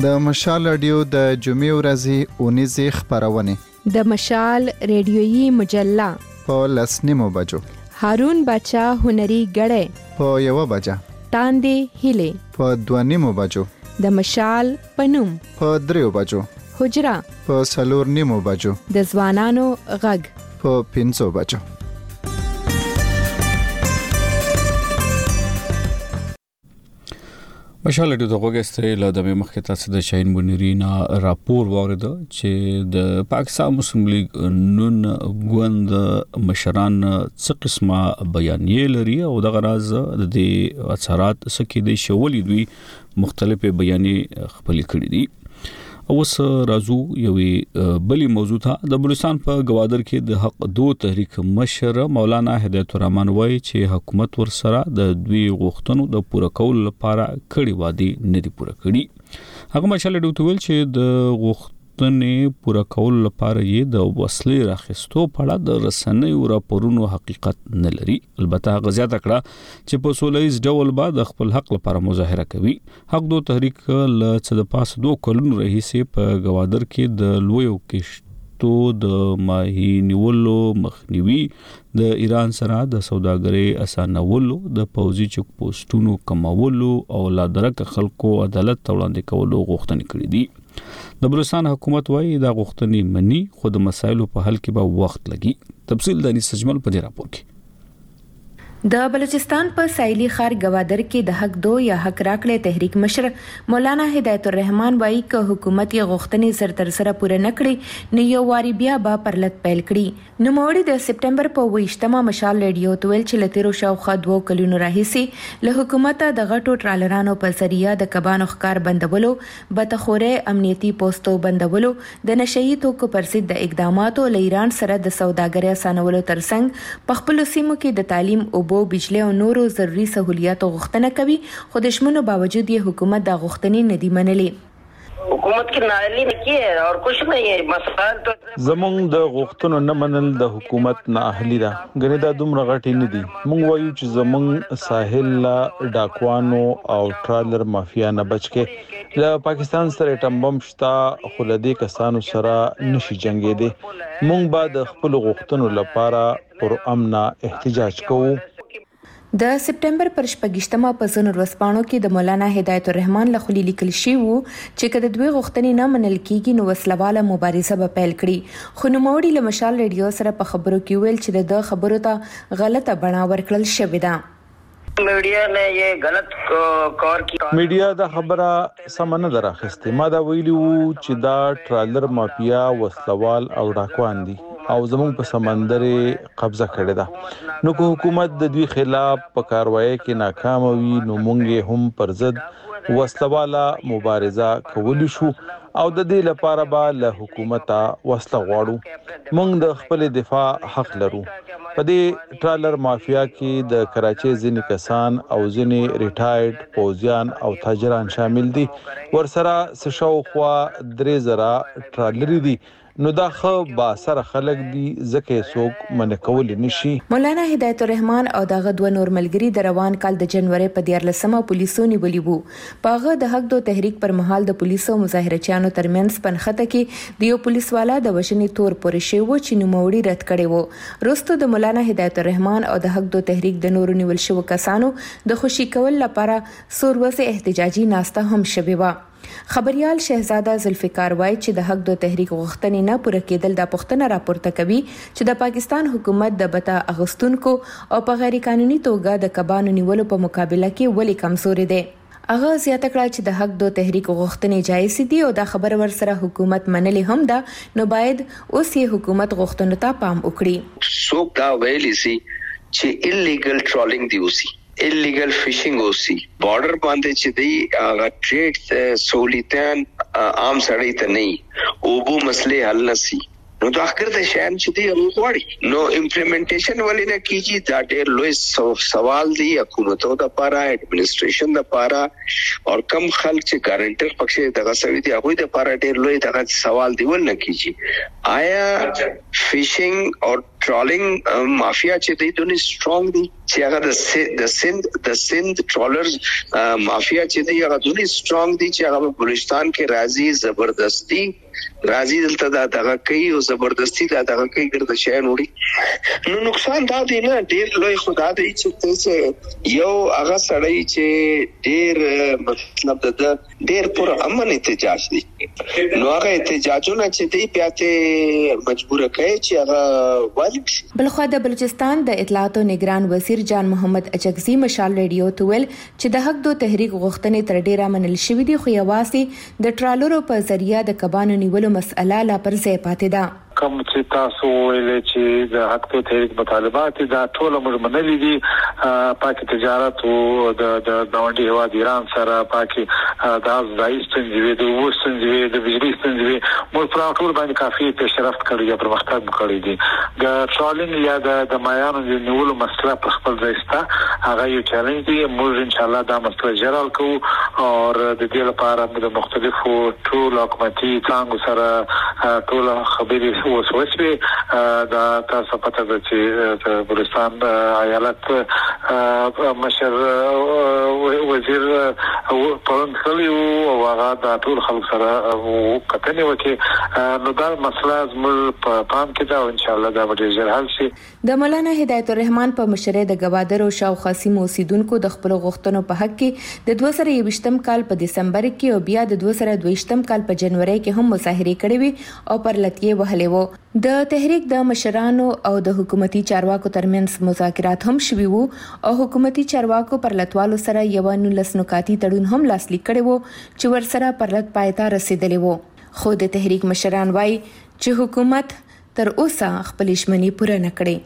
د مشال رادیو د جمعې ورځې اونیزې خبرونه د مشال ریډیویي مجله په 10:30 بجو هارون بچا هنري غړې په 1 بجه تاندې هیله په 2:30 بجو د مشال پنوم په 3 بجو حجرا په 4:30 بجو د ځوانانو غږ په 5 بجو مشال د غوګسته له د مخکې تاسو د شاهین منیرینا راپور واورید چې د پاکستان مسلم لیگ نون غوند مشران څه قسمه بیانیې لري او د غراز د اثرات سکه د شولې دوی مختلفه بیانیې خپل کړې دي. اوس رازو یوې بلی موضوع ته د بلوچستان په گوادر کې د حق دو تحریک مشر مولانا هدایت الرحمن وایي چې حکومت ورسره د دوی غوښتنو د پوره کولو لپاره کړي وادي نه دي پوره کړي. هغه مشال ډوت ویل چې د غوښتنې پوره کولو لپاره یې د وسلې راخستو په اړه د رسنیو راپورونو حقیقت نه لري. البته هغه زیاته کړه چې په سولهییز ډول به د خپل حق لپاره مظاهره کوي. حق دو تحریک له څه د پاس 2 کلونو راهیسې په گوادر کې د لویو کشتو د ماهی نیولو مخنیوي، د ایران سره د سوداګرۍ اسانولو، د پوځي چک پوسټونو کمولو او لا درک خلکو عدالت وړاندې کولو غوښتنې کړې دي. د بلوچستان حکومت وايي دا غوښتنې مني خو د مسایلو په حل کې به وخت لګي. تفصیل د نسجمل په دې راپور کې. د بلوچستان په سایلی خار گوادر کې د حق دو یا حق راکړې تحریک مشر مولانا هدایت الرحمن وایي چې حکومت یې غوښتنې سر تر سره پوره نکړي نو یو واری بیا به پرلط پیل کړي. نو موړي د سپټمبر په 28مه مشال ریډیو تویل چې لتیرو شاوخوا 2 کلونو راهیسي له حکومت د غټو ټرالرانو په ذریعہ د کبانو ښکار بندولو، بتخوره امنیتي پوسټو بندولو، د نشئی توکو پر ضد د اقداماتو له ایران سره د سوداګرۍ اسانولو ترڅنګ په خپل سیمو کې د تعلیم او بجلی او نورو ضروري سہولیاتو غوښتنه کوي، خو د شمنو باوجود یې حکومت دا غوښتنې نه دی منلې. حکومت کی نااهلی نه کیه اور کچھ نہیں ہے مسائل تو زمونږ د غوښتنو نه منل د حکومت نااهلی ده. غنی دا دومره غټي نه دي. مونږ وایو چې زمونږ ساحل لا ډاکوانو او ټرالر مافیا نه بچکه له پاکستان سره ټمبم شتا خلدي کسانو سره نشي جنگي دي. مونږ به د خپل غوښتنو لپاره پر امن احتجاج کوو. د سپټمبر پر 28مه په زنور وسپانو کې د مولانا هدایت الرحمن لخوا لیکل شوی وو چې کله دوی غوښتنې نه منل کیږي نو وسلواله مبارزه به پیل کړي. خو نوموړي له مشال ریډیو سره په خبرو کې ویل چې د خبرو ته غلطه بڼه ورکړل شوې ده. میډیا نے یہ غلط کار کی. میډیا دا خبره سمنه دراخسته. ما دا ویلو چې دا ټرالر مافیا وسلوال او ډاکوان دي او زموږ په سمندر قبضه کړی ده. نو که حکومت د دوی خلاف په کاروایی کې ناکام وي نو مونږ هم پر ضد وسلواله مبارزه کولی شو او د دې لپاره به له حکومت وسله غواړو. مونږ د خپل دفاع حق لرو. په دې ټرالر مافیا کې د کراچۍ ځینې کسان او ځینې ریټایرډ پوځیان او تاجران شامل دي. ورسره شاوخوا 3000 ټرالري دي. نو دا خو با سره خلک دي ځکه څوک منع کول نشي. مولانا هدایت الرحمن او دغه دوه نور ملګری د روان کال د جنوري په 14مه پولیسو نیولي وو. پاغه د حق دو تحریک پر مهال د پولیسو مظاهرچیانو ترمنځ پنخته کې د یو پولیس والا د وشنې تور پورې شوی و چې نوموړي رد کړي وو. وروسته د مولانا هدایت الرحمن او د حق دو تحریک د نورو نیول شوو کسانو د خوشي کول لپاره سوروزه احتجاجي ناسته هم شوی و. خبريال شهزاده ذوالفقار وایي چې د حق دو تحریک غوښتنې نه پوره کېدل د پښتنه راپورته کوي چې د پاکستان حکومت د بتا اغستونکو او په غیر قانوني توګه د کبانو نیولو په مقابله کې ولې کمزوري دي. هغه زیاته کړه چې د حق دو تحریک غوښتنې جایز دي او دا خبر ورسره حکومت منلې هم ده نو باید اوس یې حکومت غوښتنو ته پام وکړي. څوک دا ویلي سي چې انلیګل ټرولینګ دی اوسي، illegal fishing اوسي، بارډر باندې چې دی هغه ټریډ سہولیتان عام سړی ته نه او بو مسلې حل نسی. نو دا اخر د شان چې دی غواړي نو امپلیمنټیشن ولې نه کیږي. دا ډېر لوی سوال دی حکومتونو د لپاره، اډمنسټریشن د لپاره او کم خلک چې ګارانټر پکې دغه سوي دی هغه د لپاره ډېر لوی دغه سوال دی ول نه کیږي. آیا فیشنګ او ټرولینګ مافیا چې دی دونه سترونګ دي چې هغه د سند ټرولرز مافیا چې دی هغه دوی سترونګ دي چې هغه بلوچستان کې راځي زبردستی راځي دلته دغه کوي او زبردستی دغه کوي ګرځي شي نوړي نو نقصان دا دی نه ډیر لوی خدا دی چې یو هغه سړی چې ډیر مطلب د ډیر پر امن احتجاج دی نو هغه احتجاجونه چې دی پیاته مجبور کوي چې هغه واجب شي. بلخو د بلوچستان د اطلاعات او نگران وزیر جان محمد اچکزي مشال ریډیو ته ویل چې د حق دو تحریک غوښتنې تر ډیره منل شوې دي خو یوازې د ټرالرو په ذریعہ د کبانو نیولو مسأله لا پر ځای پاتې ده. کوم چې تاسو ویلې چې د حق ته تحریک مطالبات دا ټول موږ منلي دي پاکي تجارت او د گاونډي هیواد ایران سره پاکي د ځای ستنځوي د وستنځوي د بجلی ستنځوي موږ پر ټول باندې کافي پیشرفت کړی یا پرمختګ کړی دي. د ټرولینګ یا د مایانو د نیولو مسله په خپل ځای ستا هغه یو چیلنج دی. موږ ان شاء الله دا مسله جرال کوو او د دې لپاره د مختلفو ټول حکومتي څنګه سره ټول خبرې وسوسه دا تاسو پته ده چې د بلوچستان ایالت مشر وزیر پرونسلی او هغه د ټول خلک سره کتنې وکړي نو دا مسله زموږ په پام کې ده او ان شاء الله دا به ډیر حل شي. د مولانا هدایت الرحمن په مشرۍ د گوادر او شاوخوا سیمو اوسیدونکو د خپل غوښتنو په حق کې د 2023م کال په دسمبر کې او بیا د 2022م کال په جنوري کې هم مظاهرې کړې وي او پر لتیې وهلې وو. د تحریک د مشرانو او د حکومتي چارواکو ترمنځ مذاکرات هم شوي وو او حکومتي چارواکو پر لتوالو سره یو 19 نکاتي تړون هم لاسلیک کړی وو چې ورسره پر لت پایته رسیدلی وو. خو د تحریک مشران وایي چې حکومت تر اوسه خپل ژمنې پوره نه کړې.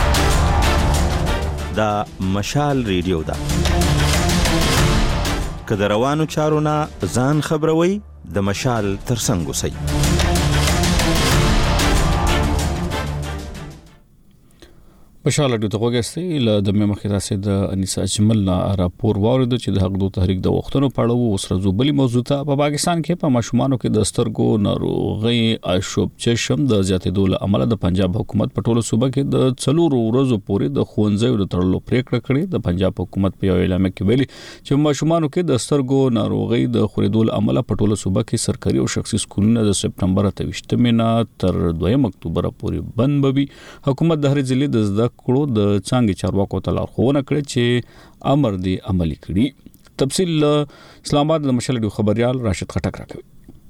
دا مشال ریډیو ده که د روانو چارو نه ځان خبروي د مشال ترڅنګ اوسئ. مشال ډیو ته وګورئ ل د مخکې تاسو د انیسا اجمل راپور واورید چې د حق دو تحریک د وختونو پړاو اوس رزوبلی موضوع ته په پاکستان کې په ماشومانو کې د سترګو ناروغي اشوب چشم د زیاتېدو له امله د پنجاب حکومت په ټولو صوبه کې د 4 ورځو پورې د خوندزیو د تړلو پریکړه کړې. د پنجاب حکومت په یو اعلان کې ویلي چې ماشومانو کې د سترګو ناروغي د خورېدو له امله په ټولو صوبه کې سرکاري او شخصي سکولونه د سپټمبر 28 نه تر 2 اکتوبر پورې بند بوي. حکومت د هر ضلع د کړو د څنګه چارواکو ته لارښوونه کړې چې امر دی عملي کړي. تفصیل اسلام آباد د مشال ډیو خبريال راشد خټک راکوي.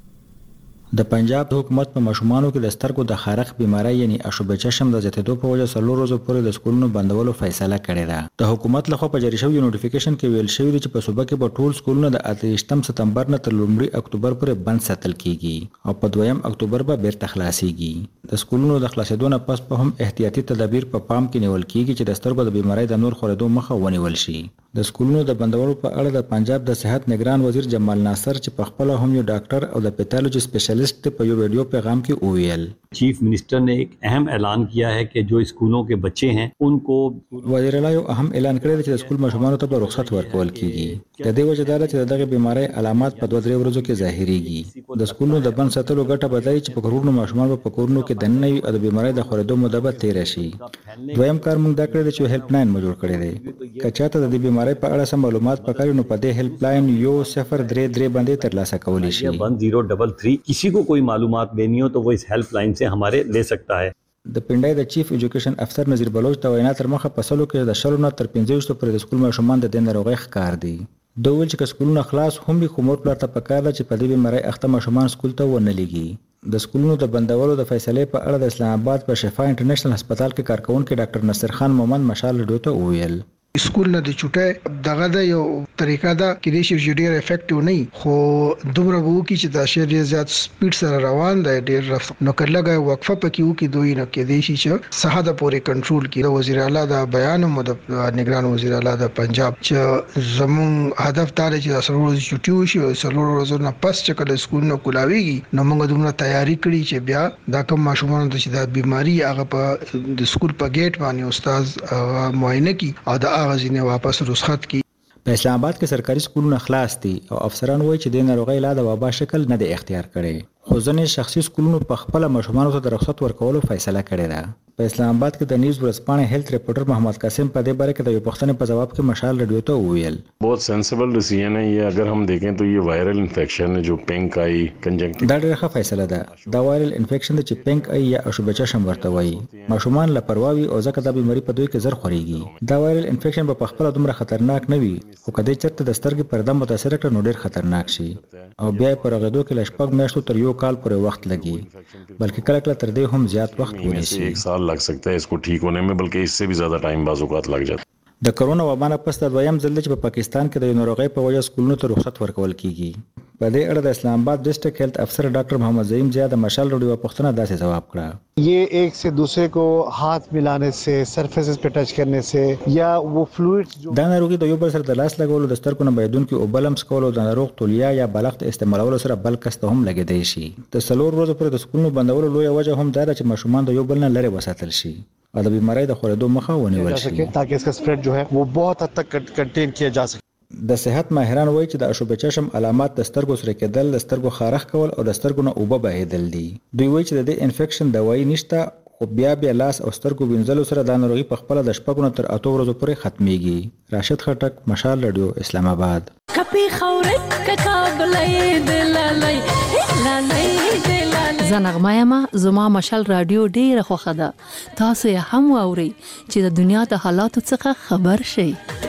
د پنجاب حکومت په ماشومانو کې د سترګو د خارق بیماری یعنی اشوب چشم د زیاتېدو په وجه 4 ورځې پورې د سکولونو بندولو فیصله کړې ده. د حکومت لخوا په جاری شوی نوټیفیکیشن کې ویل شوی دی چې په صوبه کې په ټول سکولونو د 28 سپتمبر نه تر 1 اکتوبر پورې بند ساتل کیږي او په 2 اکتوبر به بیرته خلاصيږي. د سکولونو د خلاصېدو نه پس په هم احتیاطي تدابیر په پام کې نیول کیږي چې د سترګو د بیماری د نور خورېدو مخه ونیول شي. د سکولونو د بندولو په اړه د پنجاب د صحت نگران وزیر جمال ناصر چې په خپل هم یو ډاکټر او د پیتالوجي سپیشلیسټ په یو ویډیو پیغام کې وویل چیف منسٹر نے ایک اہم اعلان کیا ہے کہ جو اسکولوں کے بچے ہیں ان کو وزیر اعلی یو اهم اعلان کړی چې د سکول ماشومانو ته رخصت ورکول کیږي. د دې وجه دا چې دغه بیماری علامات په 2-3 ورځو کې ظاهريږي. د سکولونو د بند ساتلو ګټه بدای چې په کورونو ماشومان په کورونو کې دننه وي او د بیماری د خورېدو موده به تیر شي. دویم کار موږ دا کړی چې هیلپ لاین موجود کړی دی. کچاته د بیماری په اړه سم معلومات پکاري نو په دې هیلپ لاین 1033 باندې ترلاسه کولی شي. 1033 کسی کو کوئی معلومات دینی ہو تو وہ اس ہیلپ لائن سے ہمارے لے سکتا ہے. د پنډای د چیف ایجوکیشن افسر نذیر بلوچ ته وینا تر مخه په سلو کې د شلو نه تر 15 پر د سکول ماشومان د دین ناروغي ښکار دي. دوی ول چې سکولونه خلاص هم به خمور پلار ته پکار چې په دې بیماری اخته ماشومان سکول ته ونه لګي. د سکولونو د بندولو د فیصلې په اړه د اسلام آباد په شفا انټرنیشنل هسپتال کې کارکونکو ډاکټر نصر خان مومن مشال ډیو ته وویل سکول نه د چټه دغه د یو طریقه دا کې د شي ډیر افیکټیو نه خو دومره وو کې چې دا شی زیات سپیډ سره روان دی ډیر نو کله وقفه پکې وو کې دوی نه کې د شي چې صحه د پورې کنټرول کړي. وزیر اعلی دا بیان مو د نگران وزیر اعلی د پنجاب چې زمون هدف دا دی چې سرور چټیو شي او سرور ورځو نه پس چې کله سکول نه کولاویږي نو موږ دومره تیاری کړی چې بیا دا کوم ماشومان چې دا بیماری هغه په د سکول په گیټ باندې استاد معاینه کی او دا غزینه واپس رخصت کی. په اسلام آباد کې سرکاري سکولونه خلاص دي او افسران وایي چې د ناروغي لا د وبا شکل نه دی اختیار کړي خو ځینې شخصي سکولونو په خپل ماشومانو ته د رخصت ورکولو فیصله کړې ده. په اسلام آباد کې د نیوز ورځپاڼې هیلث ریپورټر محمد قاسم په دې باره کې د یو پوښتنې په جواب کې مشال رادیو ته وویل बहुत सेंसिबल डिसीजन है ये. अगर हम देखें तो ये वायरल इन्फेक्शन है जो पिंक आई कंजंक्टिव دا ډېره ښه فیصله ده. دا وایرل انفیکشن چې پینک ای یا اشوبه چشم ورته وایي ماشومان له پرواوي او ځکه دا بیماری په دوی کې زر خوريږي. دا وایرل انفیکشن په خپل دومره خطرناک نه وي خو کله چېرته د سترګې پرده متاثر کړي نو ډېر خطرناک شي او بیا پر غدو کې لشپږ میاشتو تر یو کال پورې وخت لګي بلکې کله کله تر دې هم زیات وخت ونیسي. 1 साल लग सकता है इसको ठीक होने में बल्कि इससे भी ज्यादा टाइम बाज़ औक़ात लग जाता है. د کرونا وبا نه پس د دویم ځل چې په پاکستان کې د ناروغۍ په وجه سکولونو ته رخصت ورکول کیږي. په دې اړه د اسلام آباد ډسټرکټ هیلث افسر ډاکټر محمد زعیم زیاد مشال رډیو پښتنه داسې جواب کړه ये एक से दूसरे को हाथ मिलाने से सरफेसेस पे टच करने से या वो फ्लूइड्स دا ناروغي د یو بل سره د لاس لګولو د سترګو نه بهیدونکو او بلمس کولو د ناروغ تولیه یا بالښت استعمالولو سره بل کس ته هم لګیدای شي. د 4 ورځې پورې د سکولونو بندولو لویه وجه هم دا ده چې ماشومان د یو بل نه لرې وساتل شي او د بیماری د خورېدو مخه ونیول شي تاکہ इसका स्प्रेड जो है वो बहुत हद तक कंटेन किया जा सके. د صحت ماهران وایي چې د اشوبه چشم علامات د سترګو سره کېدل، د سترګو خارښ کول او د سترګو نه اوبه بهیدل دي. دوی وایي چې د دې انفیکشن دوايي نشته خو بیا لاس او سترګو وینځلو سره دا ناروغي په خپل د شپږو نه تر 8 ورځو پورې ختميږي. راشد خټک، مشال رادیو، اسلام آباد. کپی خورک کابلې دلالای زنغمایما زما مشال رادیو ډیره خوښه ده. تاسو یې هم واورئ چې د دنیا د حالاتو څخه خبر شئ.